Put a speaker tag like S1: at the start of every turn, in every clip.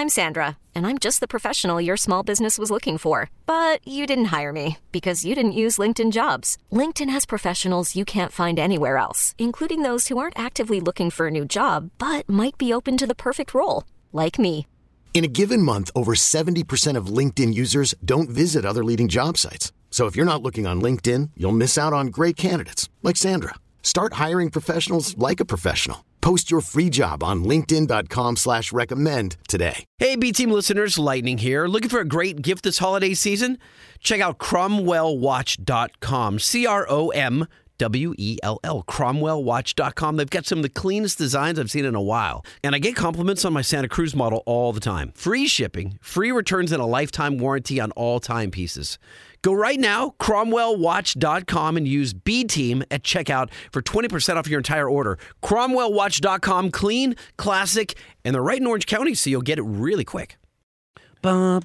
S1: I'm Sandra, and I'm just the professional your small business was looking for. But you didn't hire me because you didn't use LinkedIn Jobs. LinkedIn has professionals you can't find anywhere else, including those who aren't actively looking for a new job, but might be open to the perfect role, like me.
S2: In a given month, over 70% of LinkedIn users don't visit other leading job sites. So if you're not looking on LinkedIn, you'll miss out on great candidates like Sandra. Start hiring professionals like a professional. Post your free job on linkedin.com/recommend today.
S3: Hey, B-Team listeners, Lightning here. Looking for a great gift this holiday season? Check out CromwellWatch.com. CROMWELL, CromwellWatch.com. They've got some of the cleanest designs I've seen in a while. And I get compliments on my Santa Cruz model all the time. Free shipping, free returns, and a lifetime warranty on all timepieces. Go right now, CromwellWatch.com, and use B-Team at checkout for 20% off your entire order. CromwellWatch.com, clean, classic, and they're right in Orange County, so you'll get it really quick. Dave,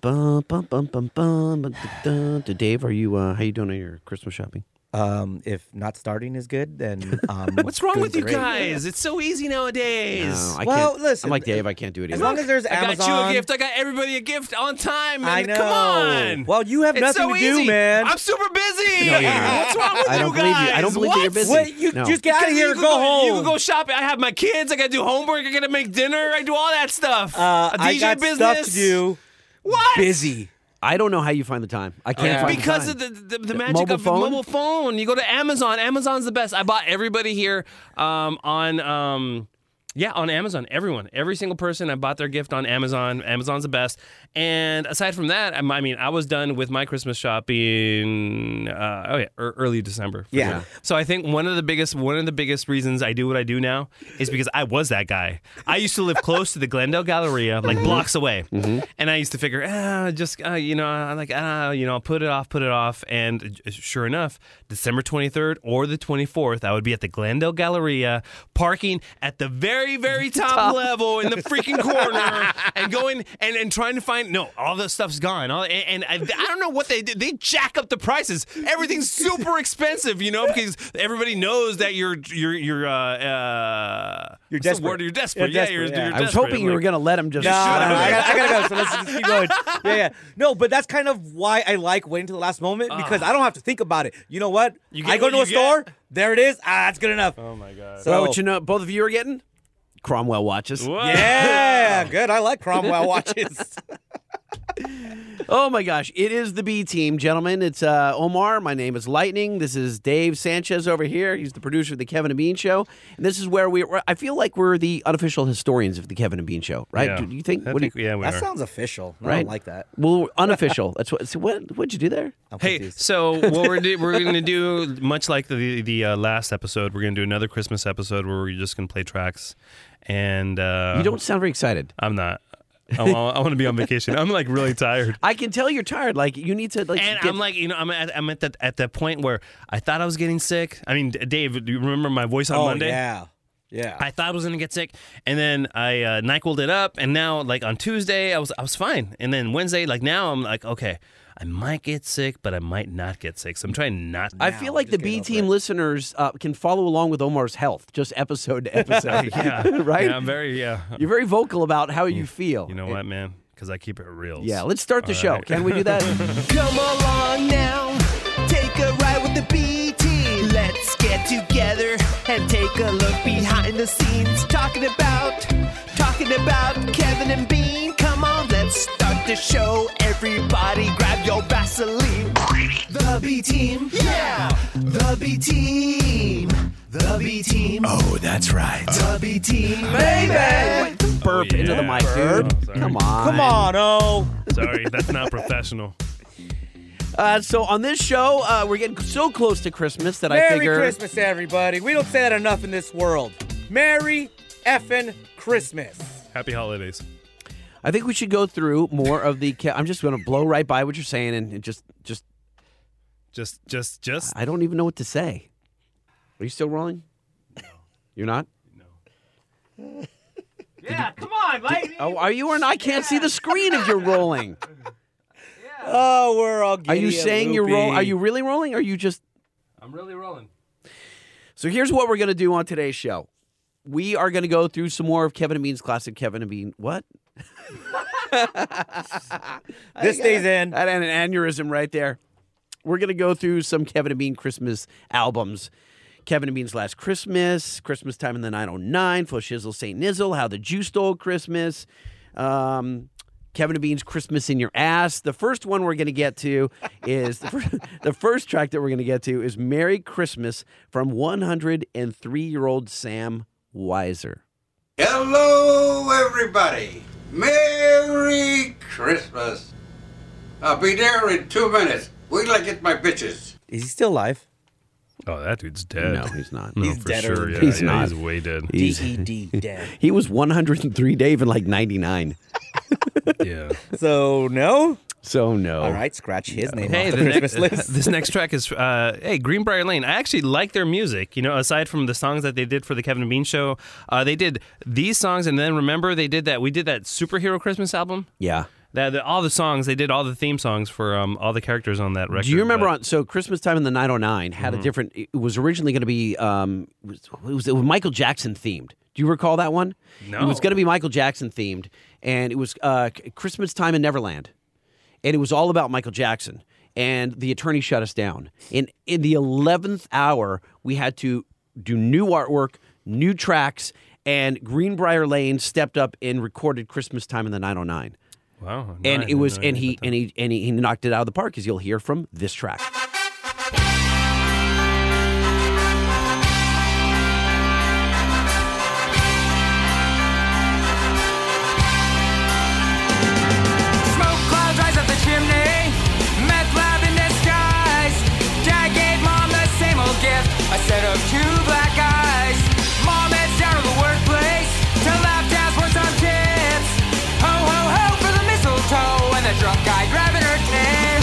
S3: are you how you doing on your Christmas shopping?
S4: If not starting is good, then
S5: what's wrong with you guys? It's so easy nowadays.
S3: No, I
S4: well,
S3: can't.
S4: listen,
S3: I'm like Dave. I can't do it.
S4: as
S3: Either.
S4: long as there's Amazon.
S5: I got you a gift. I got everybody a gift on time.
S4: I know.
S5: Come on.
S4: Well, you have
S5: It's
S4: nothing
S5: so
S4: to do,
S5: easy.
S4: man.
S5: I'm super busy.
S3: No, you're not.
S5: What's wrong with
S3: I don't
S5: you
S3: believe
S5: guys?
S3: you. I don't believe that you're busy.
S4: Wait, you
S3: No.
S4: just get out of
S5: Because
S4: here
S5: you
S4: and
S5: can
S4: go home.
S5: You can go shopping. I have my kids. I got to do homework. I got to make dinner. I do all that stuff. A DJ
S4: I got
S5: business.
S4: stuff to do.
S5: What?
S4: Busy.
S3: I don't know how you find the time. I can't find
S5: Because
S3: the
S5: of
S3: time.
S5: the magic
S3: Mobile
S5: of
S3: phone?
S5: the mobile phone. You go to Amazon. Amazon's the best. I bought everybody here on Amazon. Every single person, I bought their gift on Amazon. Amazon's the best. And aside from that, I mean, I was done with my Christmas shopping. Early December.
S4: Yeah.
S5: Sure. So I think one of the biggest reasons I do what I do now is because I was that guy. I used to live close to the Glendale Galleria, like blocks away, and I used to figure, I'll put it off, and sure enough, December 23rd or the 24th, I would be at the Glendale Galleria, parking at the very, very top level in the freaking corner, and going and trying to find. No, all the stuff's gone. And I don't know what they did. They jack up the prices. Everything's super expensive, because everybody knows that you're
S4: desperate.
S5: You're desperate.
S4: You're
S5: Yeah, you're
S4: desperate, yeah.
S3: I was hoping you were going to let him just.
S4: No, I gotta go. So let's just keep going. Yeah. No, but that's kind of why I like waiting to the last moment because I don't have to think about it. You know what? I go to a store. There it is. That's good enough.
S5: Oh my god.
S4: So
S3: Well, what you know, both of you are getting Cromwell watches.
S5: What?
S4: yeah, good. I like Cromwell watches.
S3: Oh my gosh, it is the B Team, gentlemen. It's Omar. My name is Lightning. This is Dave Sanchez over here. He's the producer of the Kevin and Bean Show, and this is where I feel like we're the unofficial historians of the Kevin and Bean Show, right?
S5: Yeah.
S3: Do you think?
S5: I
S3: What do
S5: think
S3: you,
S5: yeah, we
S4: That
S5: are.
S4: sounds official. I
S3: Right.
S4: don't like that.
S3: well, unofficial. That's what. So what'd you do there?
S4: I'm
S5: Hey,
S4: confused.
S5: so what we're going to do, much like the last episode, we're going to do another Christmas episode where we're just going to play tracks. And
S3: You don't sound very excited.
S5: I'm not. I want to be on vacation. I'm like really tired.
S3: I can tell you're tired. Like you need to like.
S5: And
S3: get-
S5: I'm like, I'm at that point where I thought I was getting sick. I mean, Dave, do you remember my voice on Monday?
S4: Yeah.
S5: I thought I was gonna get sick, and then I NyQuil'd it up, and now like on Tuesday I was fine, and then Wednesday now I'm like, okay, I might get sick, but I might not get sick, so I'm trying not.
S3: I feel like the
S4: just
S3: B
S4: get over
S3: Team
S4: it.
S3: listeners can follow along with Omar's health, just episode to episode.
S5: Yeah,
S3: right.
S5: Yeah, I'm very
S3: You're very vocal about how you feel.
S5: You know what, man? Because I keep it real.
S3: Yeah, let's start the
S5: All
S3: show.
S5: right.
S3: Can we do that?
S6: Come along now, take a ride with the B Team. Let's get together and take a look behind the scenes. Talking about Kevin and Bean. Come on, let's start the show. Everybody grab your Vaseline. The B Team, yeah. The B Team. The B Team.
S7: Oh, that's right.
S6: The B Team, baby.
S3: Burp into the mic, dude.
S5: Oh, sorry.
S3: Come on.
S4: Come on, oh.
S5: Sorry, that's not professional.
S3: So on this show, we're getting so close to Christmas that I
S4: Merry
S3: figure.
S4: Christmas, everybody. We don't say that enough in this world. Merry effing Christmas.
S5: Happy holidays.
S3: I think we should go through more of the. I'm just going to blow right by what you're saying and just.
S5: Just.
S3: I don't even know what to say. Are you still rolling? No. You're not?
S5: Yeah, come on, Lightning.
S3: Oh, are you or not? I can't see the screen if you're rolling.
S4: Oh, we're all
S3: Are
S4: giddy
S3: you
S4: and
S3: saying you're
S4: loopy.
S3: rolling? Are you really rolling? Or are you just?
S5: I'm really rolling.
S3: So here's what we're going to do on today's show. We are going to go through some more of Kevin and Bean's classic Kevin and Bean. What?
S4: This stays in.
S3: I had an aneurysm right there. We're going to go through some Kevin and Bean Christmas albums. Kevin and Bean's Last Christmas, Christmas Time in the 909, Fo Shizzle St. Nizzle, How the Jew Stole Christmas, Kevin and Bean's Christmas in Your Ass. The first one we're going to get to is, the first track that we're going to get to is Merry Christmas from 103-year-old Sam Weiser.
S7: Hello, everybody. Merry Christmas. I'll be there in 2 minutes. Wait till I get my bitches.
S4: Is he still alive?
S5: Oh, that dude's dead.
S3: No, he's not.
S5: No,
S4: He's
S5: for
S4: deader
S5: sure.
S4: than
S5: Yeah,
S3: he's
S5: yeah,
S3: not.
S5: he's way dead.
S4: D-E-D, dead.
S3: He was 103 Dave in like 99.
S5: Yeah.
S4: So, no?
S3: So, no.
S4: All right, scratch his name
S5: Hey,
S4: off the Christmas
S5: next,
S4: list.
S5: this next track is Greenbrier Lane. I actually like their music. You know, aside from the songs that they did for the Kevin and Bean show, they did these songs, and then remember we did that superhero Christmas album.
S3: Yeah.
S5: All the songs they did, all the theme songs for all the characters on that record.
S3: Do you remember so Christmas Time in the 909 had a different, it was originally going to be, it was Michael Jackson themed. Do you recall that one?
S5: No.
S3: It was going to be Michael Jackson themed, and it was Christmas Time in Neverland. And it was all about Michael Jackson. And the attorney shut us down. In the 11th hour, we had to do new artwork, new tracks, and Greenbrier Lane stepped up and recorded Christmas Time in the 909.
S5: Wow.
S3: And it was, and he knocked it out of the park, as you'll hear from this track.
S8: Smoke clouds rise up the chimney, meth lab in disguise. Dad gave Mom the same old gift, a set of two black eyes. Mom heads down to the workplace to lap dance for some tips. Ho ho ho for the mistletoe and the drunk guy driving her tips.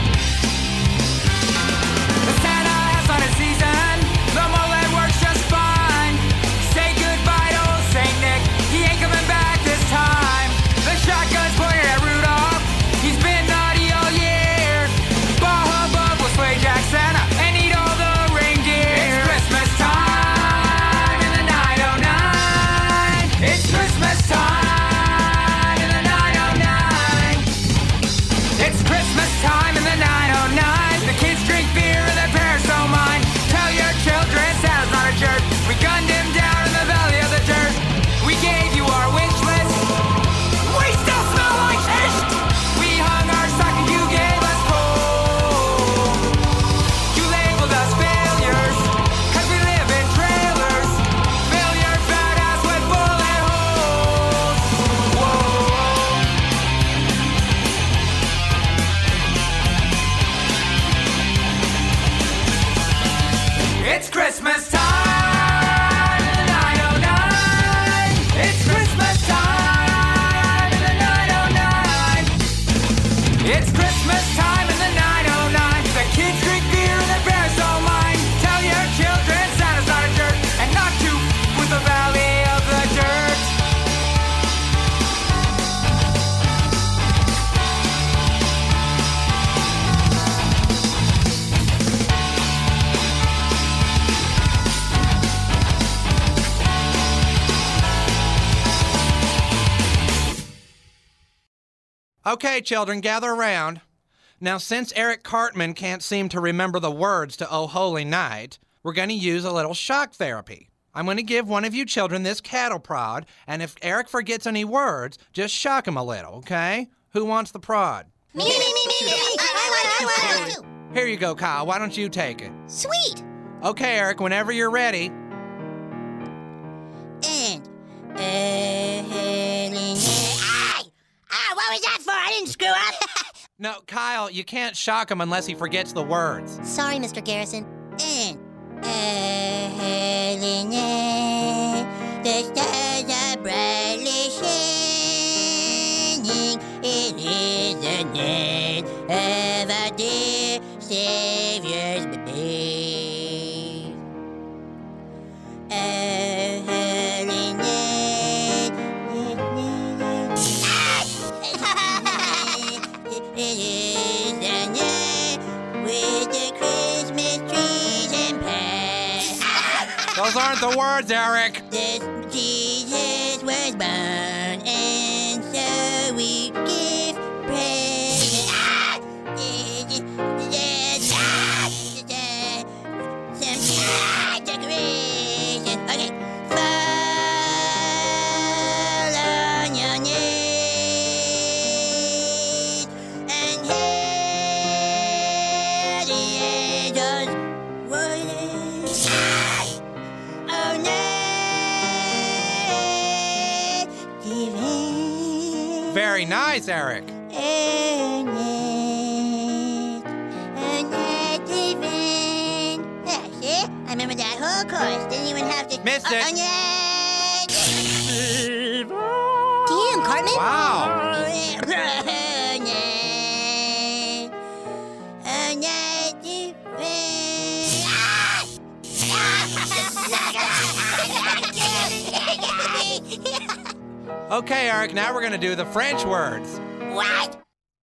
S8: The Santa has on his season, the mullet works just fine. Say goodbye to old Saint Nick, he ain't coming back this time. The shotgun's pointed at Rudolph, he's been naughty all year. Bah humbug will slay Jack Santa and eat all the reindeer. It's Christmas time in the 909. It's Christmas time in the 909. It's Christmas time in the 909. The kids drink beer and their parents don't mind. Tell your children Santa's not a jerk. We gunned him down in the valley of the dirt. We gave you our wish list. We still smell like fish. We hung our stocking, you gave us coal. You labeled us failures, 'cause we live in trailers. Fill your fat ass with bullet holes. Whoa. It's Christmas time in the 909. It's Christmas time in the 909. It's Christmas time in the 909. The kids drink beer and their parents don't mind. Tell your children Santa's not a jerk and not to with the valley of the dirt.
S9: Okay, children, gather around. Now, since Eric Cartman can't seem to remember the words to Oh Holy Night, we're going to use a little shock therapy. I'm going to give one of you children this cattle prod, and if Eric forgets any words, just shock him a little, okay? Who wants the prod?
S10: Me. I want to.
S9: Here you go, Kyle. Why don't you take it?
S10: Sweet.
S9: Okay, Eric, whenever you're ready.
S10: And what was that for? I didn't screw up.
S9: No, Kyle, you can't shock him unless he forgets the words.
S10: Sorry, Mr. Garrison. And the stars are brightly shining. It is the name of our dear Savior's baby. It is the night with the Christmas trees and past.
S9: Those aren't the words, Eric.
S10: This Jesus was born, and so we Oh, no.
S9: Very nice, Eric.
S10: I remember that whole chorus. Didn't even have to.
S9: Missed it.
S10: Damn, Cartman.
S9: Wow. Okay, Eric, now we're going to do the French words.
S10: What?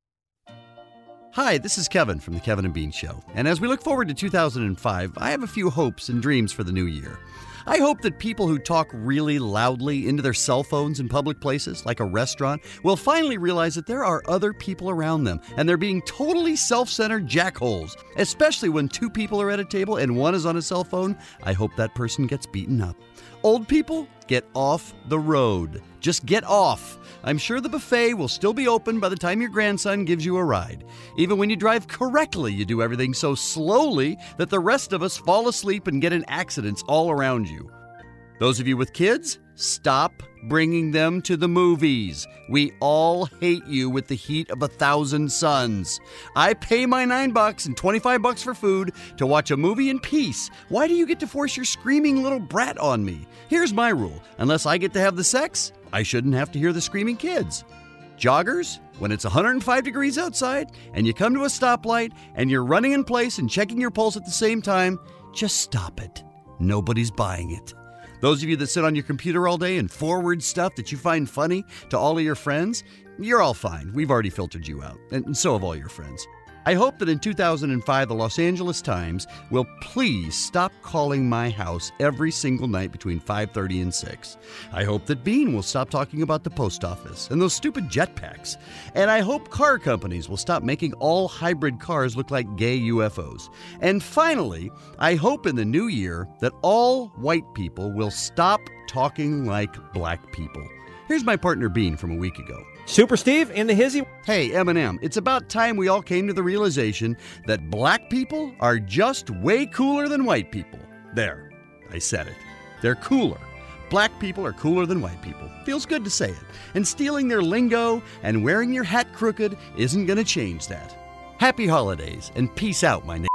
S11: Hi, this is Kevin from The Kevin and Bean Show. And as we look forward to 2005, I have a few hopes and dreams for the new year. I hope that people who talk really loudly into their cell phones in public places, like a restaurant, will finally realize that there are other people around them, and they're being totally self-centered jackholes. Especially when two people are at a table and one is on a cell phone, I hope that person gets beaten up. Old people, get off the road. Just get off. I'm sure the buffet will still be open by the time your grandson gives you a ride. Even when you drive correctly, you do everything so slowly that the rest of us fall asleep and get in accidents all around you. Those of you with kids, stop bringing them to the movies. We all hate you with the heat of 1,000 suns. I pay my $9 and $25 for food to watch a movie in peace. Why do you get to force your screaming little brat on me? Here's my rule. Unless I get to have the sex, I shouldn't have to hear the screaming kids. Joggers, when it's 105 degrees outside and you come to a stoplight and you're running in place and checking your pulse at the same time, just stop it. Nobody's buying it. Those of you that sit on your computer all day and forward stuff that you find funny to all of your friends, you're all fine. We've already filtered you out, and so have all your friends. I hope that in 2005, the Los Angeles Times will please stop calling my house every single night between 5:30 and 6. I hope that Bean will stop talking about the post office and those stupid jetpacks. And I hope car companies will stop making all hybrid cars look like gay UFOs. And finally, I hope in the new year that all white people will stop talking like black people. Here's my partner Bean from a week ago.
S4: Super Steve in the hizzy.
S11: Hey, Eminem, it's about time we all came to the realization that black people are just way cooler than white people. There, I said it. They're cooler. Black people are cooler than white people. Feels good to say it. And stealing their lingo and wearing your hat crooked isn't going to change that. Happy holidays and peace out, my nigga.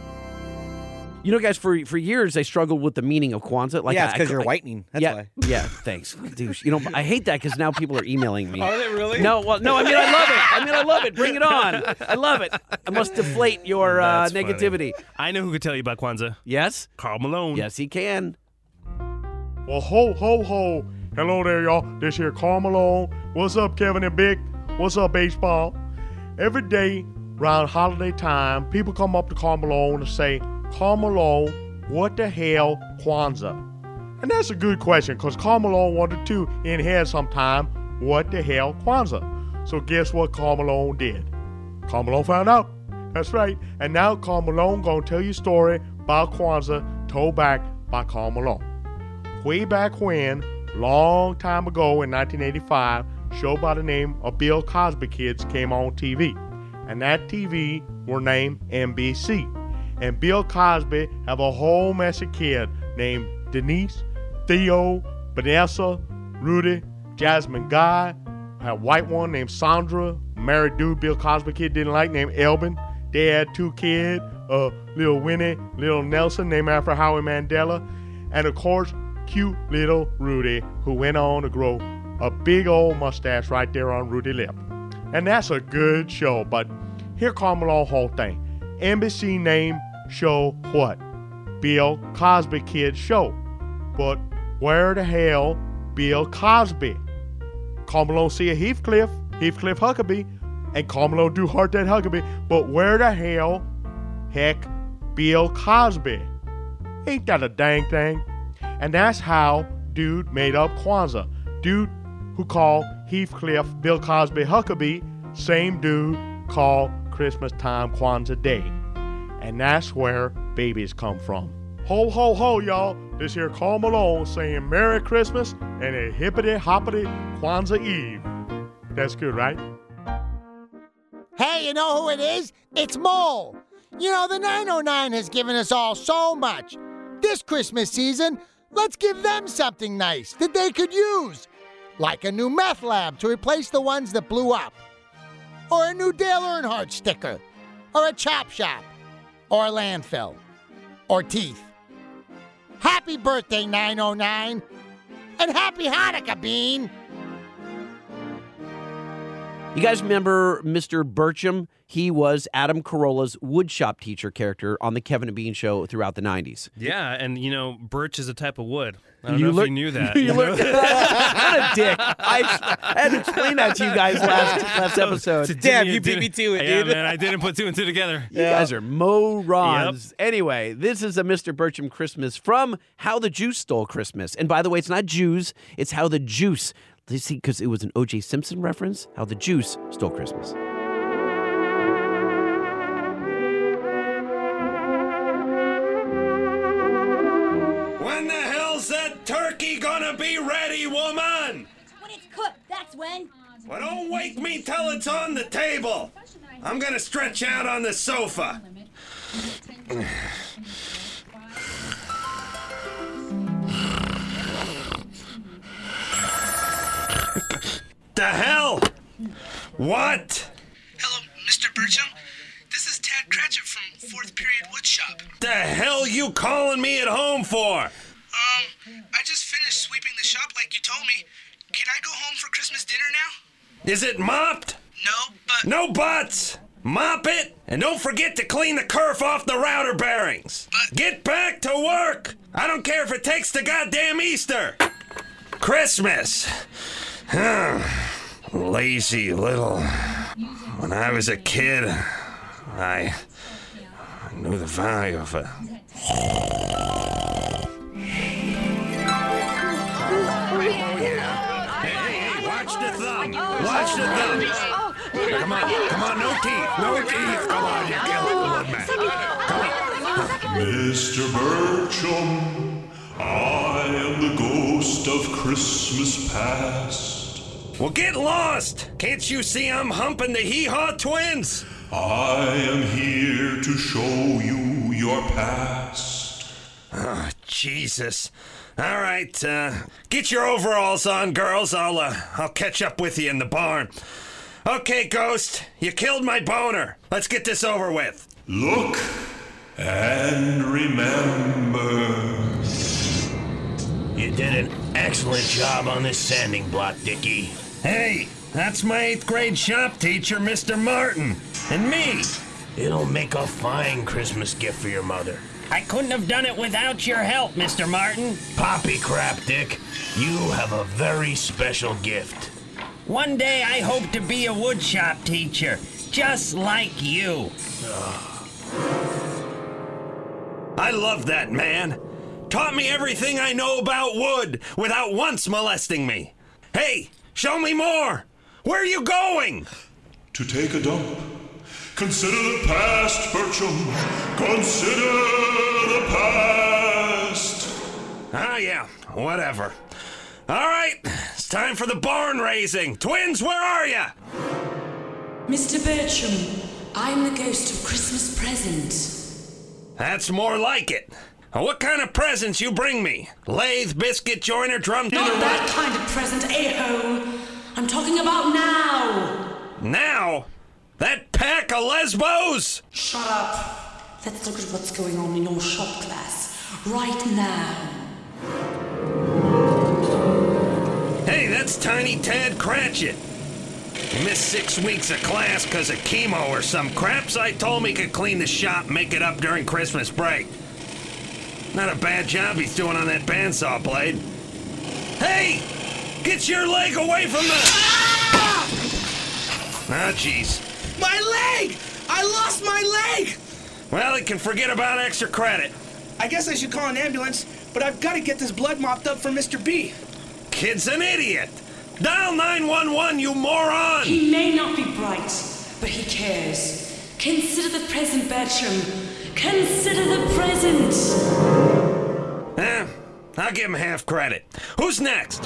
S3: You know, guys, for years I struggled with the meaning of Kwanzaa.
S4: Like, yeah, it's because you're whitening. That's why.
S3: Yeah, thanks, douche. You know, I hate that because now people are emailing me.
S4: Are they really?
S3: No, I mean, I love it. Bring it on. I love it. I must deflate your negativity.
S5: Funny. I know who could tell you about Kwanzaa.
S3: Yes?
S5: Karl Malone.
S3: Yes, he can.
S12: Well, ho, ho, ho. Hello there, y'all. This here Karl Malone. What's up, Kevin and Big? What's up, baseball? Every day around holiday time, people come up to Karl Malone and say, Karl Malone, what the hell Kwanzaa? And that's a good question, because Karl Malone wanted to in here sometime, what the hell Kwanzaa? So guess what Karl Malone did? Karl Malone found out. That's right. And now Karl Malone gonna tell you a story about Kwanzaa told back by Karl Malone. Way back when, long time ago in 1985, a show by the name of Bill Cosby Kids came on TV. And that TV were named NBC. And Bill Cosby have a whole mess of kids named Denise, Theo, Vanessa, Rudy, Jasmine Guy. Had a white one named Sandra, married dude Bill Cosby kid didn't like named Elvin. They had two kids, little Winnie, little Nelson named after Howie Mandela. And of course, cute little Rudy who went on to grow a big old mustache right there on Rudy's lip. And that's a good show, but here Karl Malone whole thing. NBC named show what? Bill Cosby Kids Show. But where the hell Bill Cosby? Karl Malone see a Heathcliff Huckabee, and Karl Malone do heart that Huckabee, but where the hell heck Bill Cosby? Ain't that a dang thing? And that's how dude made up Kwanzaa. Dude who called Heathcliff Bill Cosby Huckabee, same dude called Christmas time Kwanzaa Day. And that's where babies come from. Ho, ho, ho, y'all. This here Karl Malone saying Merry Christmas and a hippity-hoppity Kwanzaa Eve. That's good, right?
S13: Hey, you know who it is? It's Mole. You know, the 909 has given us all so much. This Christmas season, let's give them something nice that they could use. Like a new meth lab to replace the ones that blew up. Or a new Dale Earnhardt sticker. Or a chop shop. Or a landfill. Or teeth. Happy birthday, 909. And happy Hanukkah, Bean.
S3: You guys remember Mr. Burcham? He was Adam Carolla's woodshop teacher character on the Kevin and Bean show throughout the 90s.
S5: Yeah, and birch is a type of wood. I don't know if you knew that.
S3: What a dick. I had to explain that to you guys last episode.
S4: Damn, you beat me to it,
S5: yeah,
S4: dude.
S5: Man, I didn't put two and two together.
S3: You guys are morons.
S5: Yep.
S3: Anyway, this is a Mr. Burcham Christmas from How the Juice Stole Christmas. And by the way, it's not Jews, it's How the Juice. You see, because it was an O.J. Simpson reference, How the Juice Stole Christmas.
S14: When the hell's that turkey gonna be ready, woman?
S10: When it's cooked, that's when.
S14: Well, don't wake me till it's on the table. I'm gonna stretch out on the sofa. The hell? What?
S15: Hello, Mr. Burcham. This is Tad Cratchit from 4th Period Woodshop.
S14: The hell you calling me at home for?
S15: I just finished sweeping the shop like you told me. Can I go home for Christmas dinner now?
S14: Is it mopped?
S15: No, but...
S14: No buts! Mop it, and don't forget to clean the kerf off the router bearings.
S15: But...
S14: Get back to work! I don't care if it takes to goddamn Easter! Christmas! Lazy little... When I was a kid, I knew the value of it. Hey, watch the thumb! Watch the thumb! Come on, no teeth! Come on, you killing man! Come on!
S16: Mr. Burcham, I am the ghost of Christmas past.
S14: Well, get lost! Can't you see I'm humping the Hee-Haw twins?
S16: I am here to show you your past.
S14: Oh, Jesus. All right, get your overalls on, girls. I'll catch up with you in the barn. Okay, Ghost, you killed my boner. Let's get this over with.
S16: Look and remember.
S14: You did an excellent job on this sanding block, Dickie. Hey, that's my 8th grade shop teacher, Mr. Martin. And me. It'll make a fine Christmas gift for your mother.
S17: I couldn't have done it without your help, Mr. Martin.
S14: Poppy crap, Dick. You have a very special gift.
S17: One day I hope to be a woodshop teacher, just like you.
S14: I love that man. Taught me everything I know about wood without once molesting me. Hey, show me more. Where are you going?
S16: To take a dump. Consider the past, Burcham. Consider the past.
S14: Ah, yeah, whatever. All right, it's time for the barn raising. Twins, where are ya?
S18: Mr. Burcham, I'm the ghost of Christmas present.
S14: That's more like it. What kind of presents you bring me? Lathe, biscuit joiner, drum...
S18: Not that kind of present, a-hole. I'm talking about now.
S14: Now? That pack of lesbos?
S18: Shut up. Let's look at what's going on in your shop class right now.
S14: Hey, that's Tiny Tad Cratchit. He missed 6 weeks of class because of chemo or some crap, so I told him he could clean the shop and make it up during Christmas break. Not a bad job he's doing on that bandsaw blade. Hey! Get your leg away from the... Ah, jeez.
S15: My leg! I lost my leg!
S14: Well, he can forget about extra credit.
S15: I guess I should call an ambulance, but I've got to get this blood mopped up for Mr. B.
S14: Kid's an idiot! Dial 911, you moron!
S18: He may not be bright, but he cares. Consider the present, Bertram. Consider the present.
S14: I'll give him half credit. Who's next?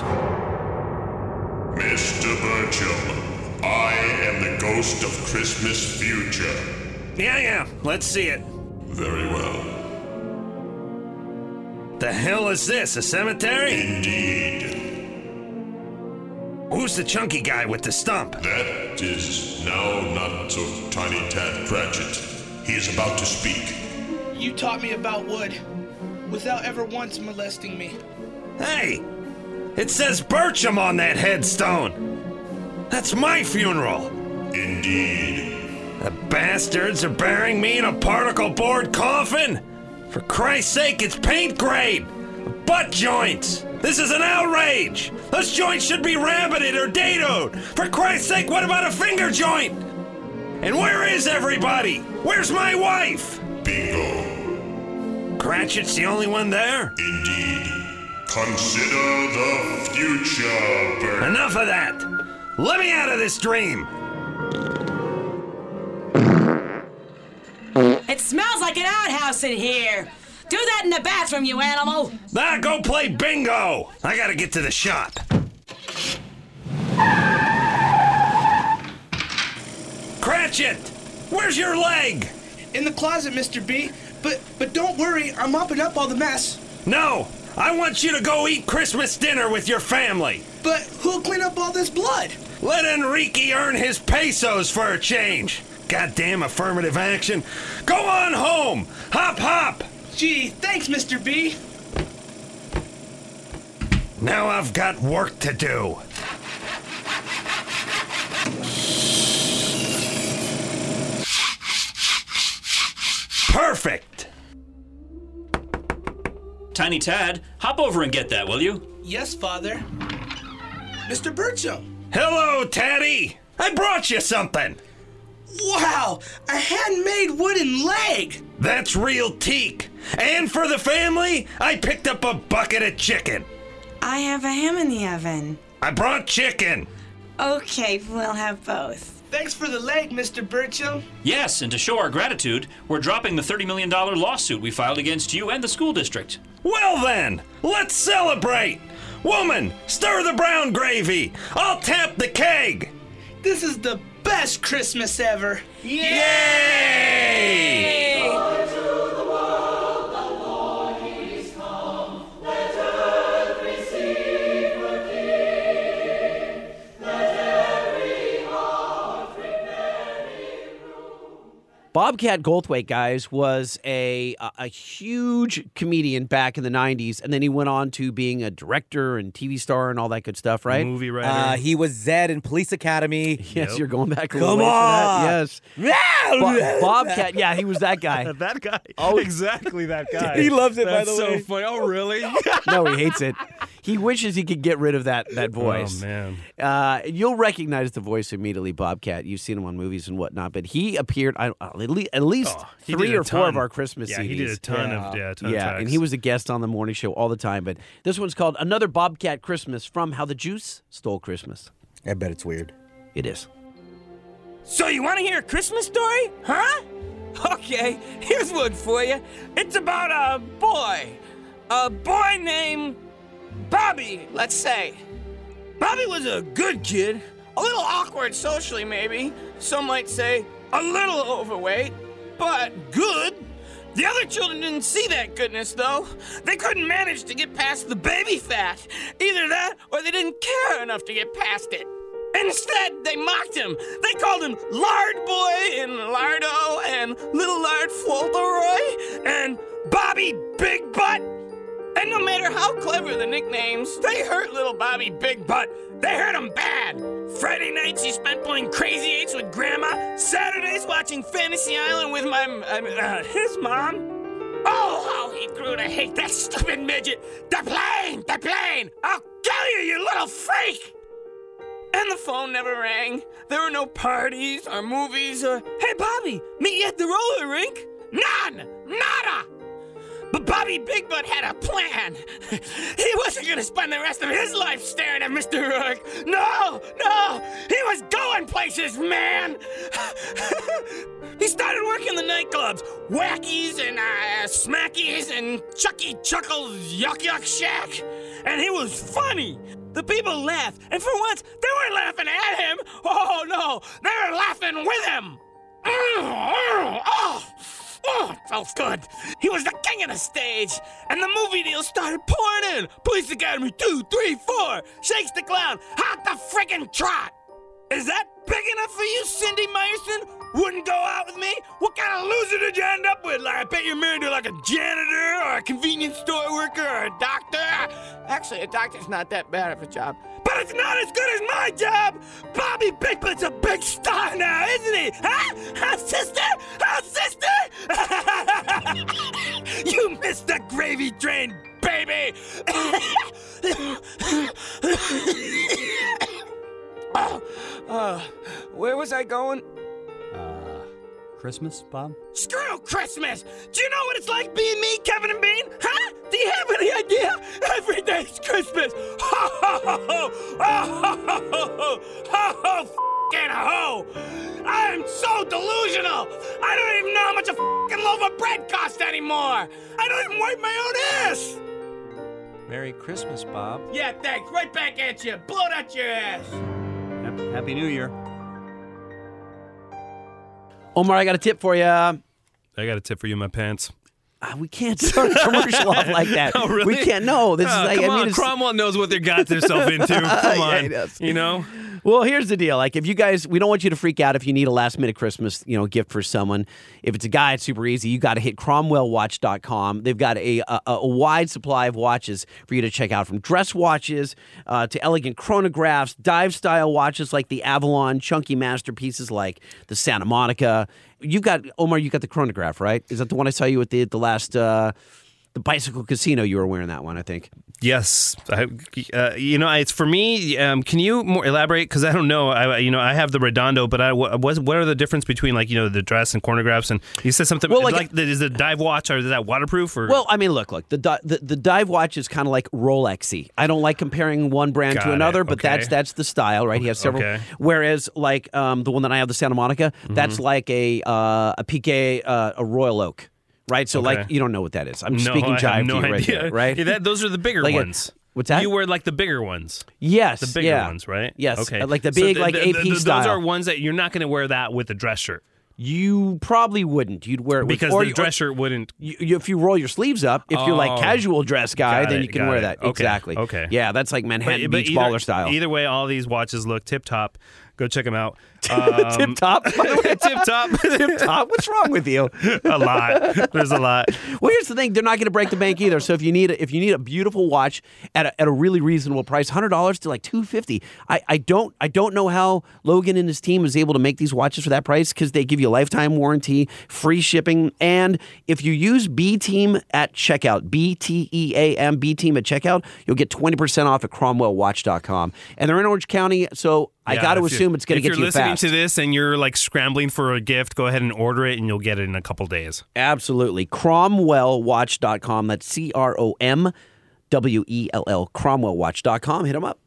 S16: Mr. Burcham, I am the ghost of Christmas future.
S14: Yeah, let's see it.
S16: Very well.
S14: the hell is this, a cemetery?
S16: Indeed.
S14: Who's the chunky guy with the stump?
S16: That is now not of Tiny Tad Cratchit. He is about to speak.
S15: You taught me about wood without ever once molesting me.
S14: Hey! It says Bircham on that headstone! That's my funeral!
S16: Indeed.
S14: The bastards are burying me in a particle board coffin? For Christ's sake, it's paint grade! Butt joints! This is an outrage! Those joints should be rabbited or dadoed! For Christ's sake, what about a finger joint? And where is everybody? Where's my wife?
S16: Bingo.
S14: Cratchit's the only one there?
S16: Indeed. Consider the future, Bert.
S14: Enough of that! Let me out of this dream!
S19: It smells like an outhouse in here. Do that in the bathroom, you animal.
S14: Now go play bingo! I gotta get to the shop. Cratchit! Where's your leg?
S15: In the closet, Mr. B. But don't worry, I'm mopping up all the mess.
S14: No! I want you to go eat Christmas dinner with your family.
S15: But who'll clean up all this blood?
S14: Let Enrique earn his pesos for a change. Goddamn affirmative action. Go on home! Hop, hop!
S15: Gee, thanks, Mr. B.
S14: Now I've got work to do. Perfect!
S20: Tiny Tad, hop over and get that, will you?
S15: Yes, Father. Mr. Bircham.
S14: Hello, Taddy! I brought you something!
S15: Wow! A handmade wooden leg!
S14: That's real teak. And for the family, I picked up a bucket of chicken.
S21: I have a ham in the oven.
S14: I brought chicken.
S21: Okay, we'll have both.
S15: Thanks for the leg, Mr. Bircham.
S20: Yes, and to show our gratitude, we're dropping the $30 million lawsuit we filed against you and the school district.
S14: Well then, let's celebrate! Woman, stir the brown gravy. I'll tap the keg.
S15: This is the best Christmas ever.
S14: Yay!
S3: Bobcat Goldthwait, guys, was a huge comedian back in the 90s, and then he went on to being a director and TV star and all that good stuff, right?
S5: Movie writer.
S4: He was Zed in Police Academy.
S3: Yes, you're going back a
S4: Come
S3: little way
S4: on!
S3: for that. Yes. Bobcat, yeah, he was that guy.
S5: That guy.
S3: Oh,
S5: exactly that guy.
S4: He loves it,
S5: That's
S4: by the way.
S5: so funny. Oh, really?
S3: No, he hates it. He wishes he could get rid of that voice.
S5: Oh, man.
S3: You'll recognize the voice immediately, Bobcat. You've seen him on movies and whatnot, but he appeared at least
S5: he
S3: 3
S5: did a
S3: or 4
S5: ton.
S3: of our Christmas CDs.
S5: He did a ton of
S3: and he was a guest on the morning show all the time. But this one's called Another Bobcat Christmas from How the Juice Stole Christmas.
S4: I bet it's weird.
S3: It is.
S22: So you want to hear a Christmas story? Huh? Okay, here's one for you. It's about a boy named Bobby, let's say. Bobby was a good kid, a little awkward socially maybe, some might say a little overweight, but good. The other children didn't see that goodness, though. They couldn't manage to get past the baby fat. Either that, or they didn't care enough to get past it. Instead, they mocked him. They called him Lard Boy and Lardo and Little Lard Fauntleroy and Bobby Big Butt. And no matter how clever the nicknames, they hurt little Bobby Big Butt. They hurt him bad. Friday nights he spent playing Crazy Eights with Grandma. Saturdays watching Fantasy Island with his mom. Oh, how he grew to hate that stupid midget. The plane! I'll kill you, you little freak! And the phone never rang. There were no parties or movies or, hey, Bobby, meet you at the roller rink. None! Nada! But Bobby Big Butt had a plan. He wasn't going to spend the rest of his life staring at Mr. Rourke. No! He was going places, man! He started working the nightclubs. Wackies and Smackies and Chucky Chuckles Yuck Yuck Shack. And he was funny. The people laughed. And for once, they weren't laughing at him. Oh, no. They were laughing with him. Oh, Oh, it felt good. He was the king of the stage. And the movie deals started pouring in. Police Academy 2, 3, 4. Shakes the Clown. Hot the frickin' trot. Is that big enough for you, Cindy Meyerson? Wouldn't go out with me? What kind of loser did you end up with? Like, I bet you're married to like a janitor or a convenience store worker or a doctor. Actually, a doctor's not that bad of a job. But it's not as good as my job. Bobby Bigfoot's a big star now, isn't he? Huh? Huh, sister? Huh, sister? You missed the gravy train, baby. Where was I going?
S11: Christmas, Bob?
S22: Screw Christmas! Do you know what it's like being me, Kevin and Bean? Huh? Do you have any idea? Every day's Christmas! Ho, ho, ho, ho! Ho, ho, ho, ho! Ho, ho, f***ing ho! I am so delusional! I don't even know how much a f***ing loaf of bread costs anymore! I don't even wipe my own ass!
S1: Merry Christmas, Bob.
S22: Yeah, thanks. Right back at you. Blow it out your ass.
S11: Happy New Year.
S3: Omar, I got a tip for you.
S5: I got a tip for you in my pants.
S3: We can't start a commercial off like that.
S5: Oh, really?
S3: We can't. No, this is like.
S5: Come
S3: I mean,
S5: on, Cromwell knows what they got themselves into. Come
S3: Yeah,
S5: on,
S3: he does.
S5: you know.
S3: Well, here's the deal. Like, if you guys, we don't want you to freak out if you need a last minute Christmas, gift for someone. If it's a guy, it's super easy. You got to hit CromwellWatch.com. They've got a wide supply of watches for you to check out, from dress watches to elegant chronographs, dive style watches like the Avalon, chunky masterpieces like the Santa Monica. Omar, you got the chronograph, right? Is that the one I saw you at the last the Bicycle Casino? You were wearing that one, I think.
S5: Yes, it's for me. Can you more elaborate? Because I don't know. I have the Redondo, but what are the difference between the dress and chronographs? And you said something is the dive watch, or is that waterproof? Or?
S3: Well, I mean, look. The dive watch is kind of like Rolex-y. I don't like comparing one brand to another, but that's the style, right? He has several. Okay. Whereas the one that I have, the Santa Monica, that's like a Piquet, a Royal Oak. Right, so you don't know what that is. I'm speaking jive to you right here, right?
S5: Yeah, those are the bigger ones.
S3: What's that?
S5: You wear the bigger ones.
S3: Yes,
S5: the bigger ones, right?
S3: Yes,
S5: okay.
S3: Like the big AP style.
S5: Those are ones that you're not going to wear that with a dress shirt.
S3: You probably wouldn't. You'd wear it
S5: because the dress shirt wouldn't.
S3: If you roll your sleeves up, if you're like casual dress guy, then you can wear that.
S5: Okay.
S3: Exactly.
S5: Okay.
S3: Yeah, that's like Manhattan Beach baller style.
S5: Either way, all these watches look tip top. Go check them out.
S3: Tip top?
S5: Tip top.
S3: Tip top? What's wrong with you?
S5: A lot. There's a lot.
S3: Well, here's the thing. They're not going to break the bank either. So if you need a beautiful watch at a really reasonable price, $100 to like $250. I don't know how Logan and his team is able to make these watches for that price, because they give you a lifetime warranty, free shipping, and if you use B-Team at checkout, BTEAM, B-Team at checkout, you'll get 20% off at CromwellWatch.com. And they're in Orange County, so I got to assume it's going to get you fast.
S5: If you're listening to this and you're scrambling for a gift, go ahead and order it, and you'll get it in a couple days.
S3: Absolutely. CromwellWatch.com. That's CROMWELL. CromwellWatch.com. Hit them up.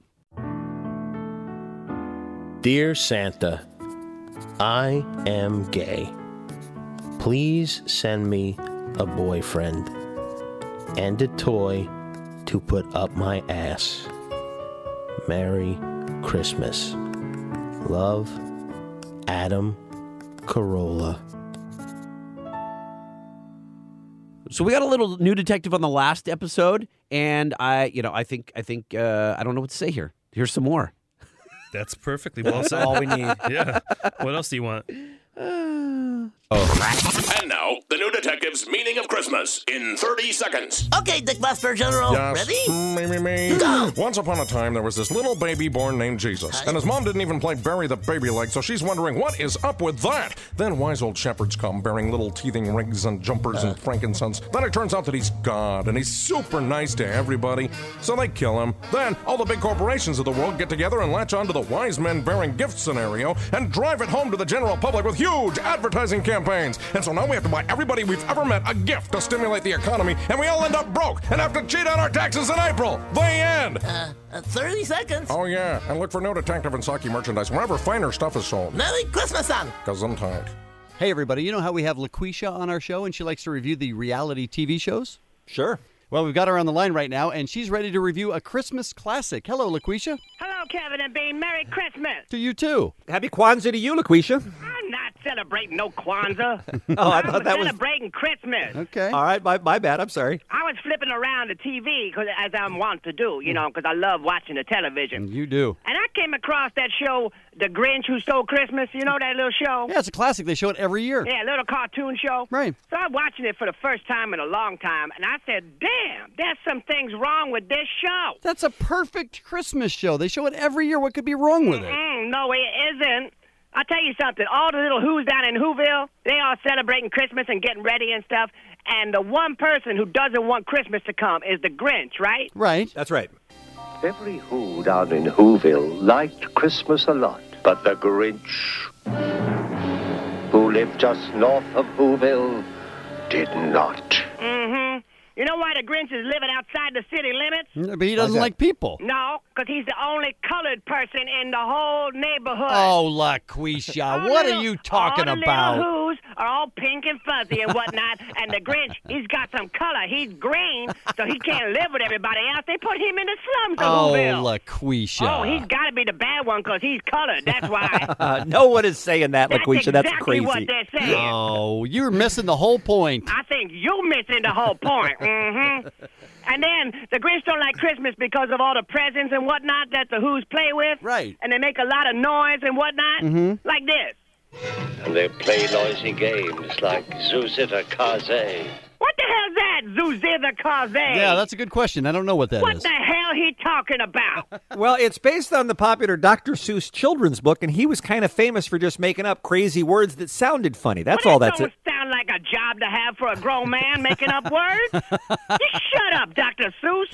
S1: Dear Santa, I am gay. Please send me a boyfriend and a toy to put up my ass. Merry Christmas. Love, Adam Carolla.
S3: So we got a little new detective on the last episode, and I think I don't know what to say here. Here's some more.
S5: That's perfectly well said.
S4: All we need.
S5: Yeah. What else do you want?
S16: And now, the new detective's meaning of Christmas in 30 seconds.
S10: Okay, Dick Buster General.
S16: Yes.
S10: Ready?
S16: Me.
S10: Go!
S16: Once upon a time, there was this little baby born named Jesus. And his mom didn't even play bury the baby leg, so she's wondering what is up with that. Then wise old shepherds come, bearing little teething rings and jumpers and frankincense. Then it turns out that he's God, and he's super nice to everybody. So they kill him. Then all the big corporations of the world get together and latch onto the wise men bearing gifts scenario and drive it home to the general public with huge advertising campaigns. And so now we have to buy everybody we've ever met a gift to stimulate the economy, and we all end up broke and have to cheat on our taxes in April. The end.
S10: 30 seconds.
S16: Oh, yeah. And look for No Detective and Saki merchandise wherever finer stuff is sold.
S10: Merry Christmas, son.
S16: Gesundheit.
S11: Hey, everybody. You know how we have LaQuisha on our show, and she likes to review the reality TV shows?
S2: Sure.
S11: Well, we've got her on the line right now, and she's ready to review a Christmas classic. Hello, LaQuisha.
S23: Hello, Kevin and Bean. Merry Christmas.
S11: To you, too.
S2: Happy Kwanzaa to you, LaQuisha.
S23: I'm not
S2: celebrating no Kwanzaa.
S4: Oh, I
S2: I
S4: thought
S2: was
S4: that was.
S2: celebrating Christmas.
S11: Okay.
S4: All right, my bad. I'm sorry.
S2: I was flipping around the TV, as I'm wont to do, because I love watching the television.
S11: You do.
S2: And I came across that show, The Grinch Who Stole Christmas. You know that little show?
S11: Yeah, it's a classic. They show it every year.
S2: Yeah, a little cartoon show.
S11: Right.
S2: So I'm watching it for the first time in a long time, and I said, damn, there's some things wrong with this show.
S11: That's a perfect Christmas show. They show it every year. What could be wrong with it?
S2: No, it isn't. I'll tell you something. All the little Who's down in Whoville, they all celebrating Christmas and getting ready and stuff. And the one person who doesn't want Christmas to come is the Grinch, right?
S11: Right.
S4: That's right.
S6: Every Who down in Whoville liked Christmas a lot, but the Grinch, who lived just north of Whoville, did not.
S2: Mm-hmm. You know why the Grinch is living outside the city limits?
S11: But he doesn't like people.
S2: No, because he's the only colored person in the whole neighborhood.
S11: Oh, LaQuisha, what are you talking
S2: all the
S11: about?
S2: little Who's are all pink and fuzzy and whatnot, and the Grinch, he's got some color. He's green, so he can't live with everybody else. They put him in the slums of Whoville.
S11: LaQuisha.
S2: Oh, he's got to be the bad one because he's colored. That's why.
S4: No one is saying that, LaQuisha. That's
S2: exactly
S4: crazy.
S2: what they're saying.
S11: Oh, you're missing the whole point.
S2: I think you're missing the whole point. Mm-hmm. And then the Grinch don't like Christmas because of all the presents and whatnot that the Who's play with.
S11: Right.
S2: And they make a lot of noise and whatnot.
S11: Mm-hmm.
S2: Like this.
S6: And they play noisy games like Zuzita Kaze.
S2: What the hell's that, Zuzitha Kaze?
S11: Yeah, that's a good question. I don't know what that
S2: What
S11: is.
S2: the hell he talking about?
S4: Well, it's based on the popular Dr. Seuss children's book, and he was kind of famous for just making up crazy words that sounded funny. That's all that's
S2: Don't
S4: it.
S2: sound like a job to have for a grown man making up words. You shut up, Dr.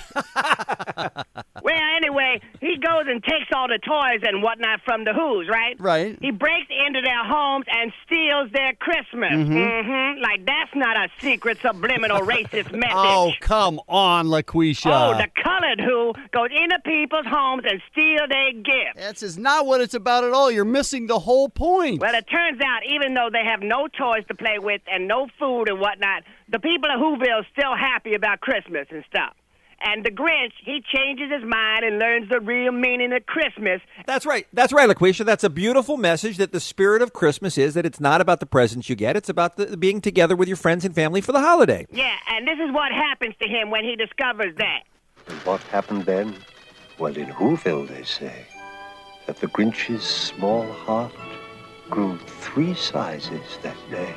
S2: Seuss. Well, anyway, he goes and takes all the toys and whatnot from the Who's, right?
S11: Right.
S2: He breaks into their homes and steals their Christmas.
S11: Mhm.
S2: Mm-hmm. Like, that's not a secret subliminal racist message.
S11: Oh, come on, LaQuisha.
S2: Oh, the colored Who goes into people's homes and steal their gifts.
S11: This is not what it's about at all. You're missing the whole point.
S2: Well, it turns out even though they have no toys to play with and no food and whatnot, the people of Whoville are still happy about Christmas and stuff. And the Grinch, he changes his mind and learns the real meaning of Christmas.
S4: That's right. That's right, LaQuisha. That's a beautiful message that the spirit of Christmas is that it's not about the presents you get. It's about being together with your friends and family for the holiday.
S2: Yeah, and this is what happens to him when he discovers that.
S6: And what happened then? Well, in Whoville, they say that the Grinch's small heart grew 3 sizes that day.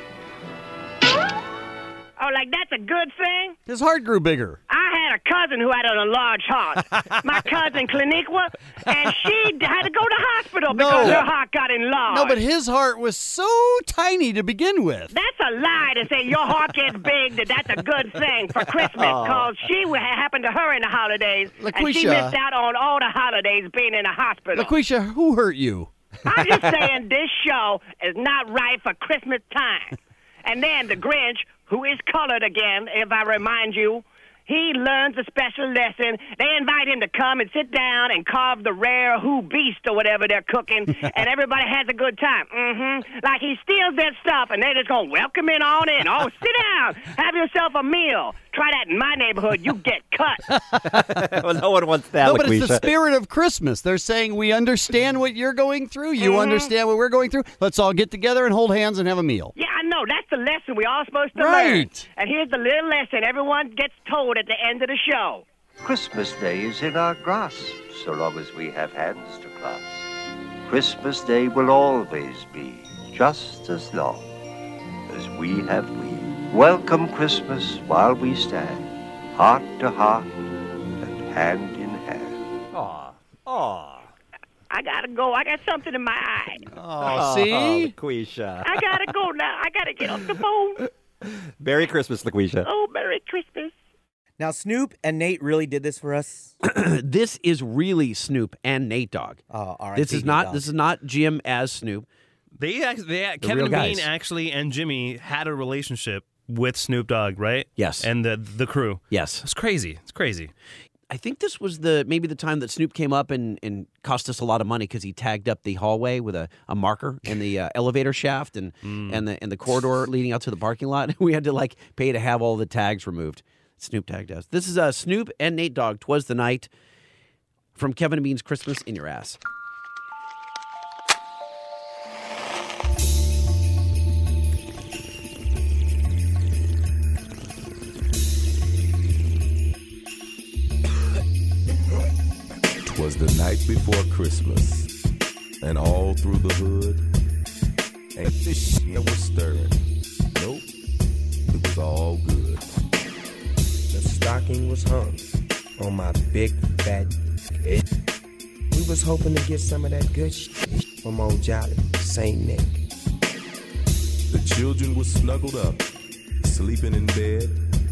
S2: Oh, like that's a good thing?
S11: His heart grew bigger.
S2: I had a cousin who had a large heart. My cousin Cliniqua, and she had to go to hospital because her heart got enlarged.
S11: No, but his heart was so tiny to begin with.
S2: That's a lie to say your heart gets big, that's a good thing for Christmas, because she happened to her in the holidays, and she
S11: LaQuisha.
S2: missed out on all the holidays being in a hospital.
S11: LaQuisha, who hurt you?
S2: I'm just saying this show is not right for Christmas time. And then the Grinch, who is colored again, if I remind you, he learns a special lesson. They invite him to come and sit down and carve the rare Who beast or whatever they're cooking, and everybody has a good time. Mm-hmm. Like he steals their stuff, and they're just going to welcome him on in. Oh, sit down. Have yourself a meal. Try that in my neighborhood. You get cut.
S4: Well, no one wants that,
S11: No, but it's the
S4: LaQuisha.
S11: spirit of Christmas. They're saying we understand what you're going through. You understand what we're going through. Let's all get together and hold hands and have a meal.
S2: Yeah, I know. That's the lesson we all supposed to learn.
S11: Right.
S2: And here's the little lesson everyone gets told at the end of the show.
S6: Christmas Day is in our grasp, so long as we have hands to clasp. Christmas Day will always be just as long as we have we. Welcome Christmas while we stand, heart to heart and hand in hand.
S4: Aw.
S2: I gotta go. I got something in my eye.
S11: Oh, see?
S4: LaQuisha.
S2: I gotta go now. I gotta get off the phone.
S4: Merry Christmas, LaQuisha.
S2: Oh, Merry Christmas.
S4: Now, Snoop and Nate really did this for us.
S3: This is really Snoop and Nate Dogg.
S4: Oh, all right.
S3: This is not Jim as Snoop.
S5: Kevin
S3: real
S5: and
S3: guys.
S5: Bean actually and Jimmy had a relationship with Snoop Dogg, right?
S3: Yes.
S5: And the crew.
S3: Yes.
S5: It's crazy. It's crazy.
S3: I think this was maybe the time that Snoop came up and cost us a lot of money because he tagged up the hallway with a marker in the elevator shaft and the corridor leading out to the parking lot. We had to pay to have all the tags removed. Snoop tagged us. This is Snoop and Nate Dogg. 'Twas the Night from Kevin and Bean's Christmas in Your Ass.
S7: 'Twas the night before Christmas, and all through the hood, ain't this shit was stirring. Nope, it was all good.
S8: The stocking was hung on my big fat head. We was hoping to get some of that good shit from old Jolly St. Nick.
S7: The children were snuggled up, sleeping in bed.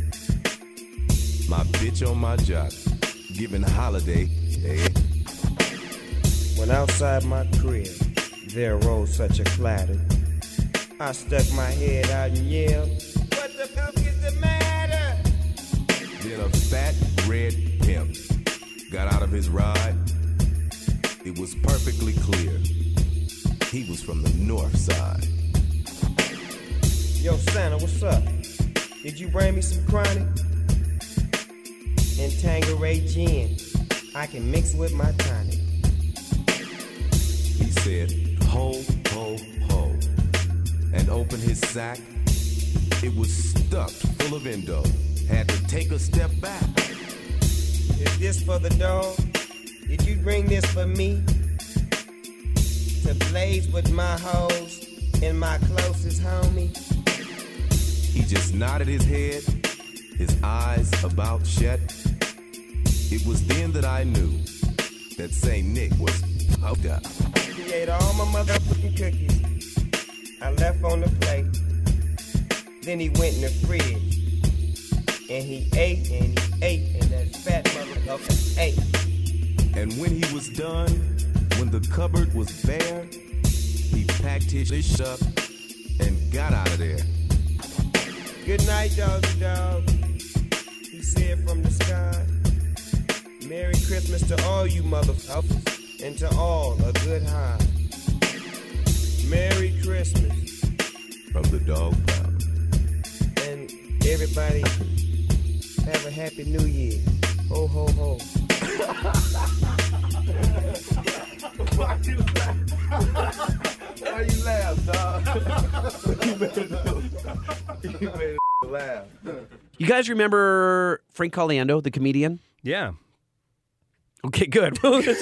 S7: My bitch on my jock, giving holiday day.
S8: When outside my crib, there rose such a clatter. I stuck my head out and yelled, "What the fuck is the matter?"
S7: Then a fat red pimp got out of his ride. It was perfectly clear he was from the north side.
S8: Yo, Santa, what's up? Did you bring me some chronic? And Tanqueray gin, I can mix with my tonic.
S7: He said, ho, ho, ho, and opened his sack. It was stuffed full of endo. Had to take a step back.
S8: Is this for the dog? Did you bring this for me? To blaze with my hoes and my closest homie?
S7: He just nodded his head, his eyes about shut. It was then that I knew that St. Nick was hooked up.
S8: He ate all my motherfucking cookies I left on the plate. Then he went in the fridge. And he ate and he ate, and that fat motherfucker ate.
S7: And when he was done, when the cupboard was bare, he packed his shit up and got out of there.
S8: Good night, doggy dog, he said from the sky. Merry Christmas to all you motherfuckers, and to all a good high. Merry Christmas.
S7: From the dog pound.
S8: And everybody, have a happy new year. Ho, ho, ho.
S7: Why you laugh, dog? You made it laugh.
S3: You guys remember Frank Caliendo, the comedian?
S5: Yeah.
S3: Okay, good. this